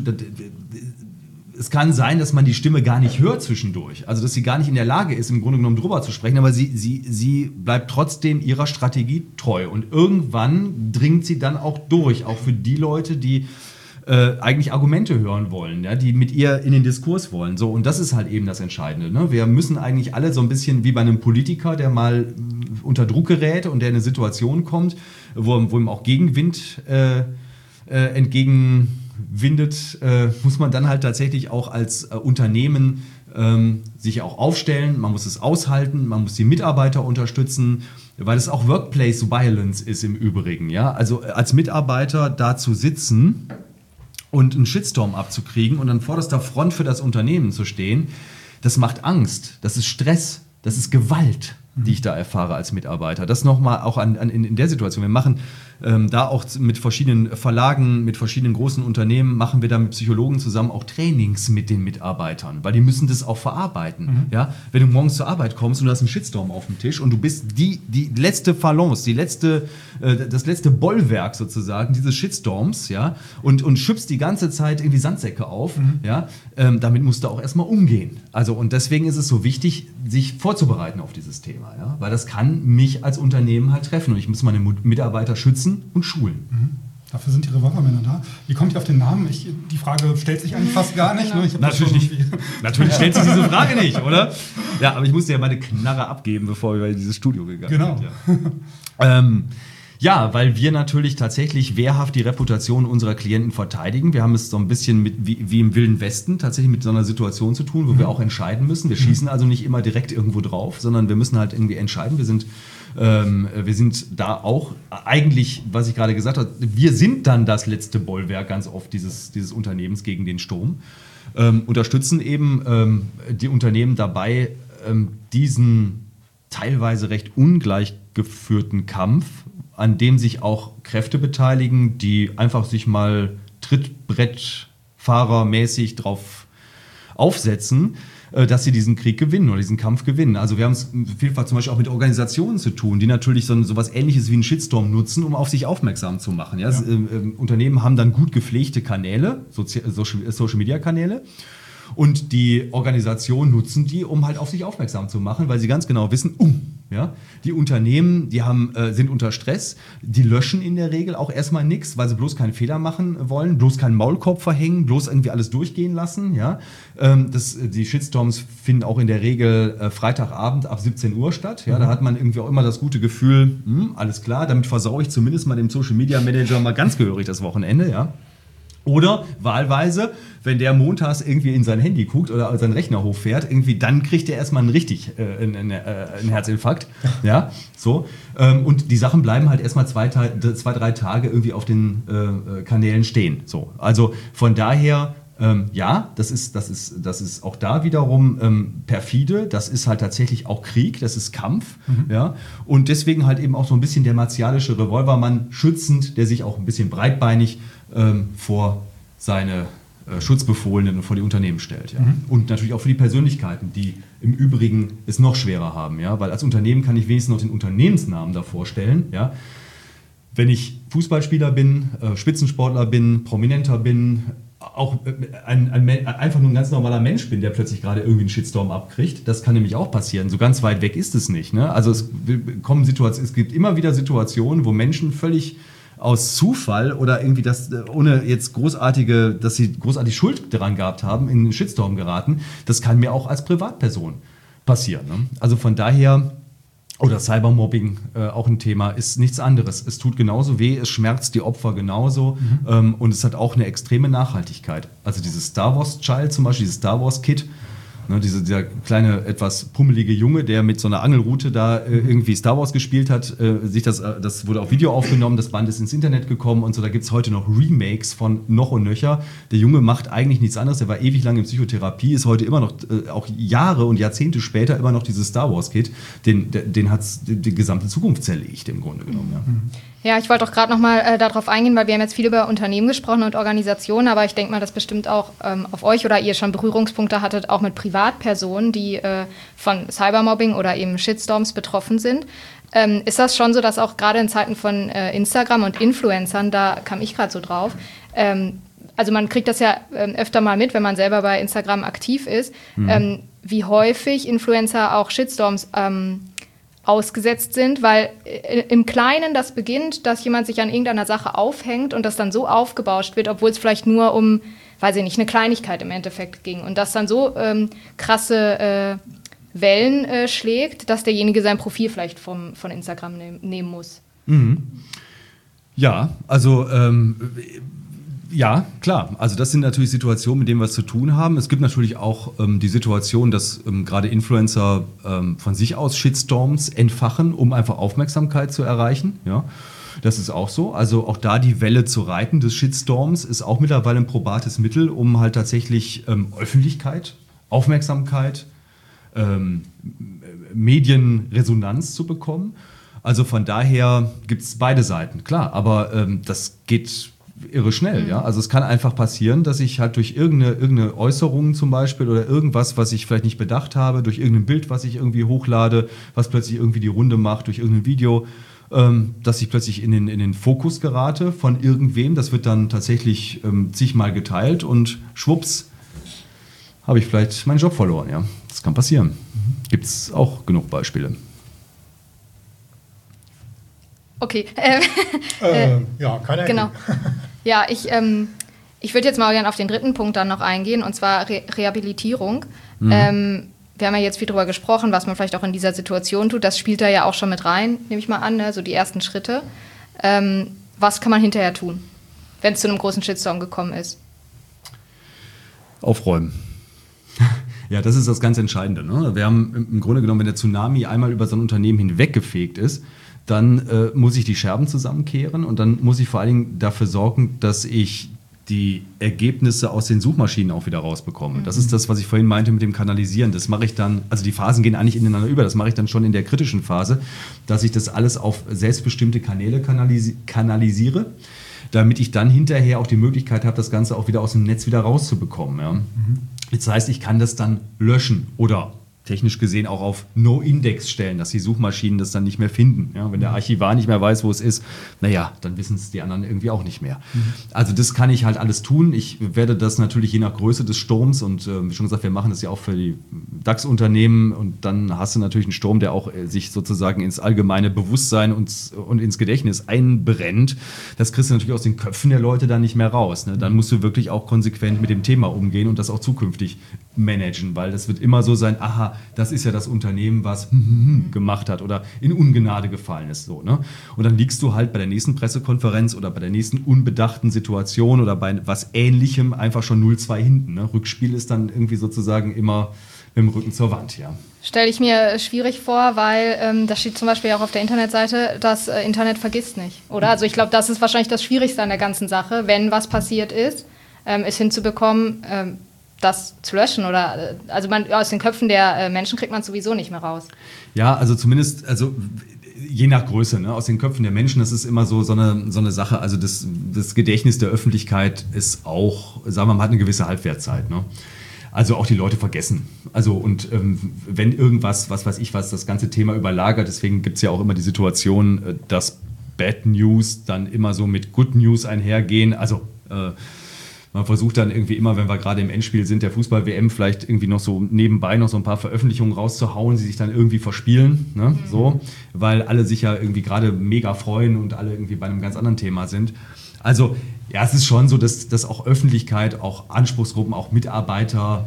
es kann sein, dass man die Stimme gar nicht hört zwischendurch. Also dass sie gar nicht in der Lage ist, im Grunde genommen drüber zu sprechen. Aber sie bleibt trotzdem ihrer Strategie treu. Und irgendwann dringt sie dann auch durch, auch für die Leute, die eigentlich Argumente hören wollen, ja, die mit ihr in den Diskurs wollen. So, und das ist halt eben das Entscheidende. Ne? Wir müssen eigentlich alle so ein bisschen wie bei einem Politiker, der mal unter Druck gerät und der in eine Situation kommt, wo ihm auch Gegenwind entgegenwindet, muss man dann halt tatsächlich auch als Unternehmen sich auch aufstellen, man muss es aushalten, man muss die Mitarbeiter unterstützen, weil es auch Workplace Violence ist im Übrigen. Ja? Also als Mitarbeiter da zu sitzen und einen Shitstorm abzukriegen und an vorderster Front für das Unternehmen zu stehen, das macht Angst, das ist Stress, das ist Gewalt, die ich da erfahre als Mitarbeiter. Das nochmal auch in der Situation. Wir machen da auch mit verschiedenen Verlagen, mit verschiedenen großen Unternehmen, machen wir da mit Psychologen zusammen auch Trainings mit den Mitarbeitern, weil die müssen das auch verarbeiten. Ja? Wenn du morgens zur Arbeit kommst und du hast einen Shitstorm auf dem Tisch und du bist die letzte Phalanx, das letzte Bollwerk sozusagen dieses Shitstorms, ja, und schüppst die ganze Zeit irgendwie Sandsäcke auf, ja, damit musst du auch erstmal umgehen. Also, und deswegen ist es so wichtig, sich vorzubereiten auf dieses Thema, ja? Weil das kann mich als Unternehmen halt treffen und ich muss meine Mitarbeiter schützen und schulen. Dafür sind die Revolvermänner da. Wie kommt ihr auf den Namen? Die Frage stellt sich eigentlich fast gar nicht. Ne? Natürlich nicht. Natürlich stellt sich diese Frage nicht, oder? Ja, aber ich musste ja meine Knarre abgeben, bevor wir in dieses Studio gegangen sind. Genau. Ja, weil wir natürlich tatsächlich wehrhaft die Reputation unserer Klienten verteidigen. Wir haben es so ein bisschen wie im Wilden Westen tatsächlich mit so einer Situation zu tun, wo wir auch entscheiden müssen. Wir schießen also nicht immer direkt irgendwo drauf, sondern wir müssen halt irgendwie entscheiden. Wir sind da auch eigentlich, was ich gerade gesagt habe, wir sind dann das letzte Bollwerk ganz oft dieses Unternehmens gegen den Sturm. Unterstützen eben die Unternehmen dabei, diesen teilweise recht ungleich geführten Kampf, an dem sich auch Kräfte beteiligen, die einfach sich mal Trittbrettfahrermäßig drauf aufsetzen, dass sie diesen Krieg gewinnen oder diesen Kampf gewinnen. Also wir haben es vielfach zum Beispiel auch mit Organisationen zu tun, die natürlich so was Ähnliches wie einen Shitstorm nutzen, um auf sich aufmerksam zu machen. Ja? Unternehmen haben dann gut gepflegte Kanäle, Social-Media-Kanäle, und die Organisationen nutzen die, um halt auf sich aufmerksam zu machen, weil sie ganz genau wissen, die Unternehmen, die sind unter Stress, die löschen in der Regel auch erstmal nichts, weil sie bloß keinen Fehler machen wollen, bloß keinen Maulkorb verhängen, bloß irgendwie alles durchgehen lassen. Ja? Die Shitstorms finden auch in der Regel Freitagabend ab 17 Uhr statt. Ja? Da hat man irgendwie auch immer das gute Gefühl, alles klar, damit versaue ich zumindest mal dem Social Media Manager mal ganz gehörig das Wochenende. Ja? Oder wahlweise, wenn der montags irgendwie in sein Handy guckt oder seinen Rechner hochfährt, irgendwie, dann kriegt er erstmal einen Herzinfarkt. Ja, so. Und die Sachen bleiben halt erstmal 2-3 Tage irgendwie auf den Kanälen stehen. So. Also von daher, das ist auch da wiederum perfide. Das ist halt tatsächlich auch Krieg, das ist Kampf. Ja? Und deswegen halt eben auch so ein bisschen der martialische Revolvermann schützend, der sich auch ein bisschen breitbeinig vor seine Schutzbefohlenen und vor die Unternehmen stellt. Ja. Und natürlich auch für die Persönlichkeiten, die im Übrigen es noch schwerer haben. Ja. Weil als Unternehmen kann ich wenigstens noch den Unternehmensnamen davor stellen. Ja. Wenn ich Fußballspieler bin, Spitzensportler bin, Prominenter bin, auch einfach nur ein ganz normaler Mensch bin, der plötzlich gerade irgendwie einen Shitstorm abkriegt, das kann nämlich auch passieren. So ganz weit weg ist es nicht. Ne? Also es gibt immer wieder Situationen, wo Menschen völlig aus Zufall oder irgendwie ohne jetzt dass sie großartig Schuld daran gehabt haben, in einen Shitstorm geraten, das kann mir auch als Privatperson passieren. Ne? Also von daher, oder Cybermobbing, auch ein Thema, ist nichts anderes. Es tut genauso weh, es schmerzt die Opfer genauso und es hat auch eine extreme Nachhaltigkeit. Also dieses Star Wars Child zum Beispiel, dieses Star Wars Kid, ne, dieser kleine, etwas pummelige Junge, der mit so einer Angelrute da irgendwie Star Wars gespielt hat, das wurde auf Video aufgenommen, das Band ist ins Internet gekommen und so, da gibt es heute noch Remakes von noch und nöcher. Der Junge macht eigentlich nichts anderes, der war ewig lang in Psychotherapie, ist heute immer noch, auch Jahre und Jahrzehnte später, immer noch dieses Star Wars Kid, den hat die gesamte Zukunft zerlegt im Grunde genommen. Ja. Ja, ich wollte auch gerade nochmal darauf eingehen, weil wir haben jetzt viel über Unternehmen gesprochen und Organisationen, aber ich denke mal, dass bestimmt auch auf euch oder ihr schon Berührungspunkte hattet, auch mit Privatpersonen, die von Cybermobbing oder eben Shitstorms betroffen sind. Ist das schon so, dass auch gerade in Zeiten von Instagram und Influencern, da kam ich gerade so drauf, also man kriegt das ja öfter mal mit, wenn man selber bei Instagram aktiv ist, wie häufig Influencer auch Shitstorms ausgesetzt sind, weil im Kleinen das beginnt, dass jemand sich an irgendeiner Sache aufhängt und das dann so aufgebauscht wird, obwohl es vielleicht nur um, weiß ich nicht, eine Kleinigkeit im Endeffekt ging und das dann so krasse Wellen schlägt, dass derjenige sein Profil vielleicht von Instagram nehmen muss. Ja, also ja, klar. Also das sind natürlich Situationen, mit denen wir es zu tun haben. Es gibt natürlich auch die Situation, dass gerade Influencer von sich aus Shitstorms entfachen, um einfach Aufmerksamkeit zu erreichen. Ja, das ist auch so. Also auch da die Welle zu reiten des Shitstorms ist auch mittlerweile ein probates Mittel, um halt tatsächlich Öffentlichkeit, Aufmerksamkeit, Medienresonanz zu bekommen. Also von daher gibt es beide Seiten, klar. Aber das geht irre schnell, ja. Also es kann einfach passieren, dass ich halt durch irgendeine Äußerung zum Beispiel oder irgendwas, was ich vielleicht nicht bedacht habe, durch irgendein Bild, was ich irgendwie hochlade, was plötzlich irgendwie die Runde macht, durch irgendein Video, dass ich plötzlich in den Fokus gerate von irgendwem. Das wird dann tatsächlich zigmal geteilt und schwupps habe ich vielleicht meinen Job verloren, ja. Das kann passieren. Gibt es auch genug Beispiele. Okay. Ja, keine Genau. Ja, ich würde jetzt mal gerne auf den dritten Punkt dann noch eingehen, und zwar Rehabilitierung. Wir haben ja jetzt viel drüber gesprochen, was man vielleicht auch in dieser Situation tut. Das spielt da ja auch schon mit rein, nehme ich mal an, ne? So die ersten Schritte. Was kann man hinterher tun, wenn es zu einem großen Shitstorm gekommen ist? Aufräumen. Ja, das ist das ganz Entscheidende. Ne? Wir haben im Grunde genommen, wenn der Tsunami einmal über so ein Unternehmen hinweggefegt ist, dann muss ich die Scherben zusammenkehren und dann muss ich vor allen Dingen dafür sorgen, dass ich die Ergebnisse aus den Suchmaschinen auch wieder rausbekomme. Das ist das, was ich vorhin meinte mit dem Kanalisieren. Das mache ich dann, also die Phasen gehen eigentlich ineinander über, das mache ich dann schon in der kritischen Phase, dass ich das alles auf selbstbestimmte Kanäle kanalisiere, damit ich dann hinterher auch die Möglichkeit habe, das Ganze auch wieder aus dem Netz wieder rauszubekommen. Ja. Das heißt, ich kann das dann löschen oder technisch gesehen auch auf No-Index stellen, dass die Suchmaschinen das dann nicht mehr finden. Ja, wenn der Archivar nicht mehr weiß, wo es ist, naja, dann wissen es die anderen irgendwie auch nicht mehr. Also das kann ich halt alles tun. Ich werde das natürlich je nach Größe des Sturms und wie schon gesagt, wir machen das ja auch für die DAX-Unternehmen und dann hast du natürlich einen Sturm, der auch sich sozusagen ins allgemeine Bewusstsein und ins Gedächtnis einbrennt. Das kriegst du natürlich aus den Köpfen der Leute dann nicht mehr raus. Ne? Dann musst du wirklich auch konsequent mit dem Thema umgehen und das auch zukünftig managen, weil das wird immer so sein, aha, das ist ja das Unternehmen, was gemacht hat oder in Ungnade gefallen ist. So, ne? Und dann liegst du halt bei der nächsten Pressekonferenz oder bei der nächsten unbedachten Situation oder bei was Ähnlichem einfach schon 0-2 hinten. Ne? Rückspiel ist dann irgendwie sozusagen immer mit dem Rücken zur Wand. Ja. Stelle ich mir schwierig vor, weil da steht zum Beispiel auch auf der Internetseite, das Internet vergisst nicht, oder? Also ich glaube, das ist wahrscheinlich das Schwierigste an der ganzen Sache, wenn was passiert ist, es hinzubekommen, das zu löschen oder also aus den Köpfen der Menschen kriegt man es sowieso nicht mehr raus. Ja, also zumindest, also je nach Größe, ne? Aus den Köpfen der Menschen, das ist immer so eine Sache, also das Gedächtnis der Öffentlichkeit ist auch, sagen wir mal, hat eine gewisse Halbwertszeit, ne? Also auch die Leute vergessen. Also und wenn irgendwas, was weiß ich was, das ganze Thema überlagert, deswegen gibt es ja auch immer die Situation, dass Bad News dann immer so mit Good News einhergehen, also man versucht dann irgendwie immer, wenn wir gerade im Endspiel sind, der Fußball-WM vielleicht irgendwie noch so nebenbei noch so ein paar Veröffentlichungen rauszuhauen, die sich dann irgendwie verspielen, ne? So, weil alle sich ja irgendwie gerade mega freuen und alle irgendwie bei einem ganz anderen Thema sind. Also ja, es ist schon so, dass auch Öffentlichkeit, auch Anspruchsgruppen, auch Mitarbeiter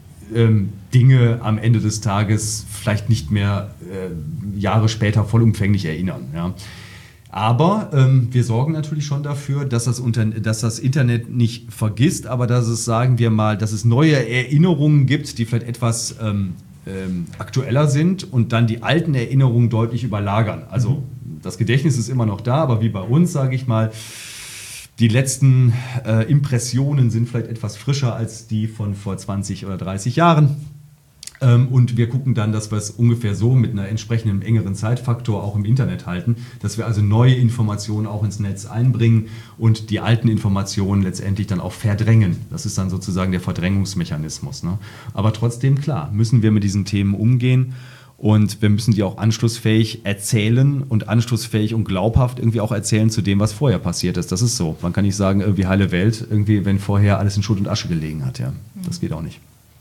Dinge am Ende des Tages vielleicht nicht mehr Jahre später vollumfänglich erinnern, ja. Aber wir sorgen natürlich schon dafür, dass das Internet nicht vergisst, aber dass es, sagen wir mal, dass es neue Erinnerungen gibt, die vielleicht etwas aktueller sind und dann die alten Erinnerungen deutlich überlagern. Also das Gedächtnis ist immer noch da, aber wie bei uns, sage ich mal, die letzten Impressionen sind vielleicht etwas frischer als die von vor 20 oder 30 Jahren. Und wir gucken dann, dass wir es ungefähr so mit einer entsprechenden engeren Zeitfaktor auch im Internet halten, dass wir also neue Informationen auch ins Netz einbringen und die alten Informationen letztendlich dann auch verdrängen. Das ist dann sozusagen der Verdrängungsmechanismus, ne? Aber trotzdem, klar, müssen wir mit diesen Themen umgehen und wir müssen die auch anschlussfähig erzählen und anschlussfähig und glaubhaft irgendwie auch erzählen zu dem, was vorher passiert ist. Das ist so. Man kann nicht sagen, irgendwie heile Welt, irgendwie, wenn vorher alles in Schutt und Asche gelegen hat. Ja. Das geht auch nicht.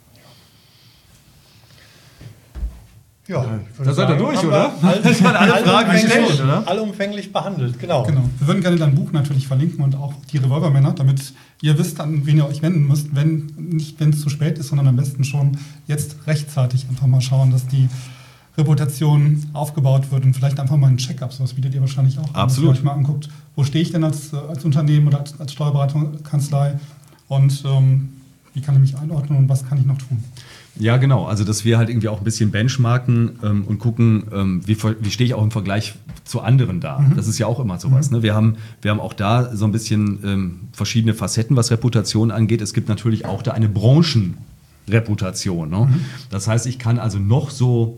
Ja, da seid ihr durch, oder? Das waren alle Fragen gestellt, oder? Allumfänglich behandelt, genau. Wir würden gerne dein Buch natürlich verlinken und auch die Revolvermänner, damit ihr wisst, an wen ihr euch wenden müsst, wenn es zu spät ist, sondern am besten schon jetzt rechtzeitig einfach mal schauen, dass die Reputation aufgebaut wird und vielleicht einfach mal ein Check-up, sowas bietet ihr wahrscheinlich auch. Absolut. Dass ihr euch mal anguckt, wo stehe ich denn als Unternehmen oder als Steuerberatungskanzlei und wie kann ich mich einordnen und was kann ich noch tun? Ja, genau. Also, dass wir halt irgendwie auch ein bisschen benchmarken und gucken, wie stehe ich auch im Vergleich zu anderen da. Das ist ja auch immer sowas. Ne? Wir haben auch da so ein bisschen verschiedene Facetten, was Reputation angeht. Es gibt natürlich auch da eine Branchenreputation. Ne? Das heißt, ich kann also noch so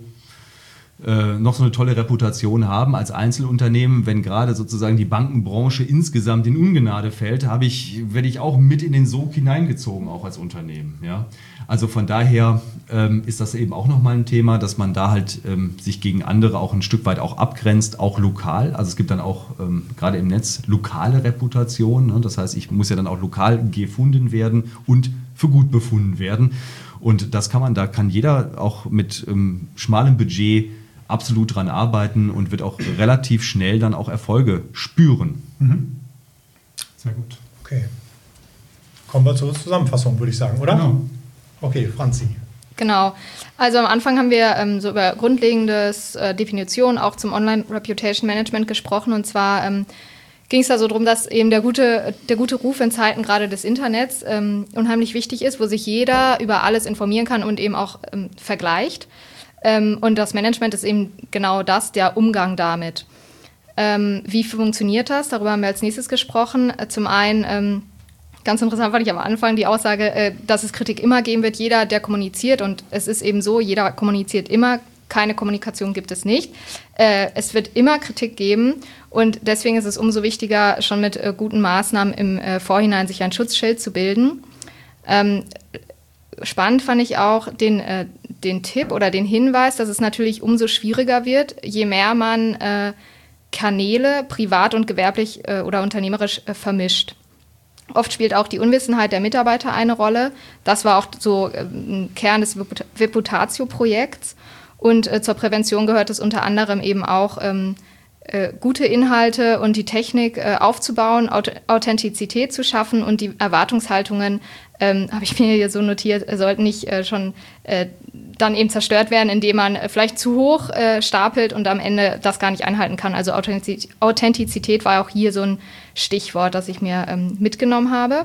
eine tolle Reputation haben als Einzelunternehmen, wenn gerade sozusagen die Bankenbranche insgesamt in Ungnade fällt, werde ich auch mit in den Sog hineingezogen, auch als Unternehmen. Ja? Also von daher ist das eben auch nochmal ein Thema, dass man da halt sich gegen andere auch ein Stück weit auch abgrenzt, auch lokal. Also es gibt dann auch gerade im Netz lokale Reputation. Ne? Das heißt, ich muss ja dann auch lokal gefunden werden und für gut befunden werden. Und da kann jeder auch mit schmalem Budget absolut dran arbeiten und wird auch relativ schnell dann auch Erfolge spüren. Sehr gut. Okay. Kommen wir zur Zusammenfassung, würde ich sagen, oder? Genau. Okay, Franzi. Genau. Also am Anfang haben wir so über grundlegendes Definition auch zum Online-Reputation Management gesprochen. Und zwar ging es da so darum, dass eben der gute Ruf in Zeiten gerade des Internets unheimlich wichtig ist, wo sich jeder über alles informieren kann und eben auch vergleicht. Und das Management ist eben genau das, der Umgang damit. Wie funktioniert das? Darüber haben wir als nächstes gesprochen. Zum einen, ganz interessant fand ich am Anfang die Aussage, dass es Kritik immer geben wird, jeder, der kommuniziert. Und es ist eben so, jeder kommuniziert immer, keine Kommunikation gibt es nicht. Es wird immer Kritik geben und deswegen ist es umso wichtiger, schon mit guten Maßnahmen im Vorhinein sich ein Schutzschild zu bilden. spannend fand ich auch den Tipp oder den Hinweis, dass es natürlich umso schwieriger wird, je mehr man Kanäle privat und gewerblich oder unternehmerisch vermischt. Oft spielt auch die Unwissenheit der Mitarbeiter eine Rolle. Das war auch so ein Kern des Viputatio-Projekts. Und zur Prävention gehört es unter anderem eben auch, gute Inhalte und die Technik aufzubauen, Authentizität zu schaffen und die Erwartungshaltungen, habe ich mir hier so notiert, sollten nicht schon dann eben zerstört werden, indem man vielleicht zu hoch stapelt und am Ende das gar nicht einhalten kann. Also Authentizität war auch hier so ein Stichwort, das ich mir mitgenommen habe.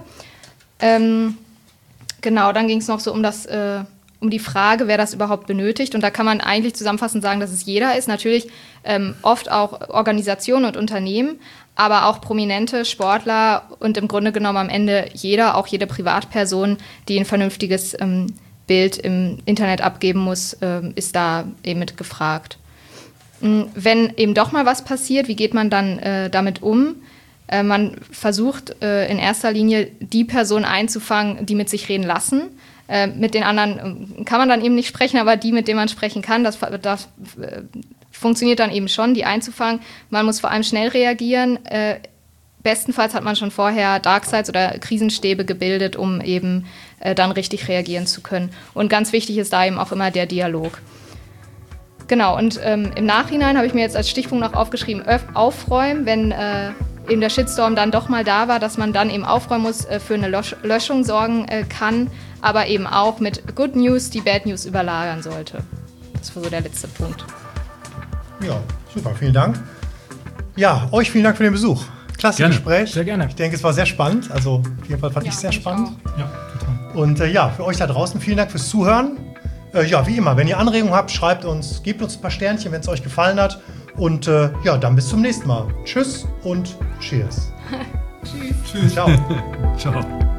Genau, dann ging es noch so um die Frage, wer das überhaupt benötigt. Und da kann man eigentlich zusammenfassend sagen, dass es jeder ist. Natürlich oft auch Organisationen und Unternehmen, aber auch prominente Sportler und im Grunde genommen am Ende jeder, auch jede Privatperson, die ein vernünftiges Bild im Internet abgeben muss, ist da eben mit gefragt. Wenn eben doch mal was passiert, wie geht man dann damit um? Man versucht in erster Linie, die Personen einzufangen, die mit sich reden lassen. Mit den anderen kann man dann eben nicht sprechen, aber die, mit denen man sprechen kann, das funktioniert dann eben schon, die einzufangen. Man muss vor allem schnell reagieren. Bestenfalls hat man schon vorher Darksides oder Krisenstäbe gebildet, um eben dann richtig reagieren zu können. Und ganz wichtig ist da eben auch immer der Dialog. Genau, und im Nachhinein habe ich mir jetzt als Stichpunkt noch aufgeschrieben, aufräumen, wenn eben der Shitstorm dann doch mal da war, dass man dann eben aufräumen muss, für eine Löschung sorgen kann, aber eben auch mit Good News die Bad News überlagern sollte. Das war so der letzte Punkt. Ja, super, vielen Dank. Ja, euch vielen Dank für den Besuch. Klasse Gerne. Gespräch. Sehr gerne. Ich denke, es war sehr spannend. Also auf jeden Fall fand ich sehr spannend. Ja, total. Und ja, für euch da draußen vielen Dank fürs Zuhören. Ja, wie immer, wenn ihr Anregungen habt, schreibt uns, gebt uns ein paar Sternchen, wenn es euch gefallen hat. Und ja, dann bis zum nächsten Mal. Tschüss und Cheers. Tschüss. Ciao. Ciao.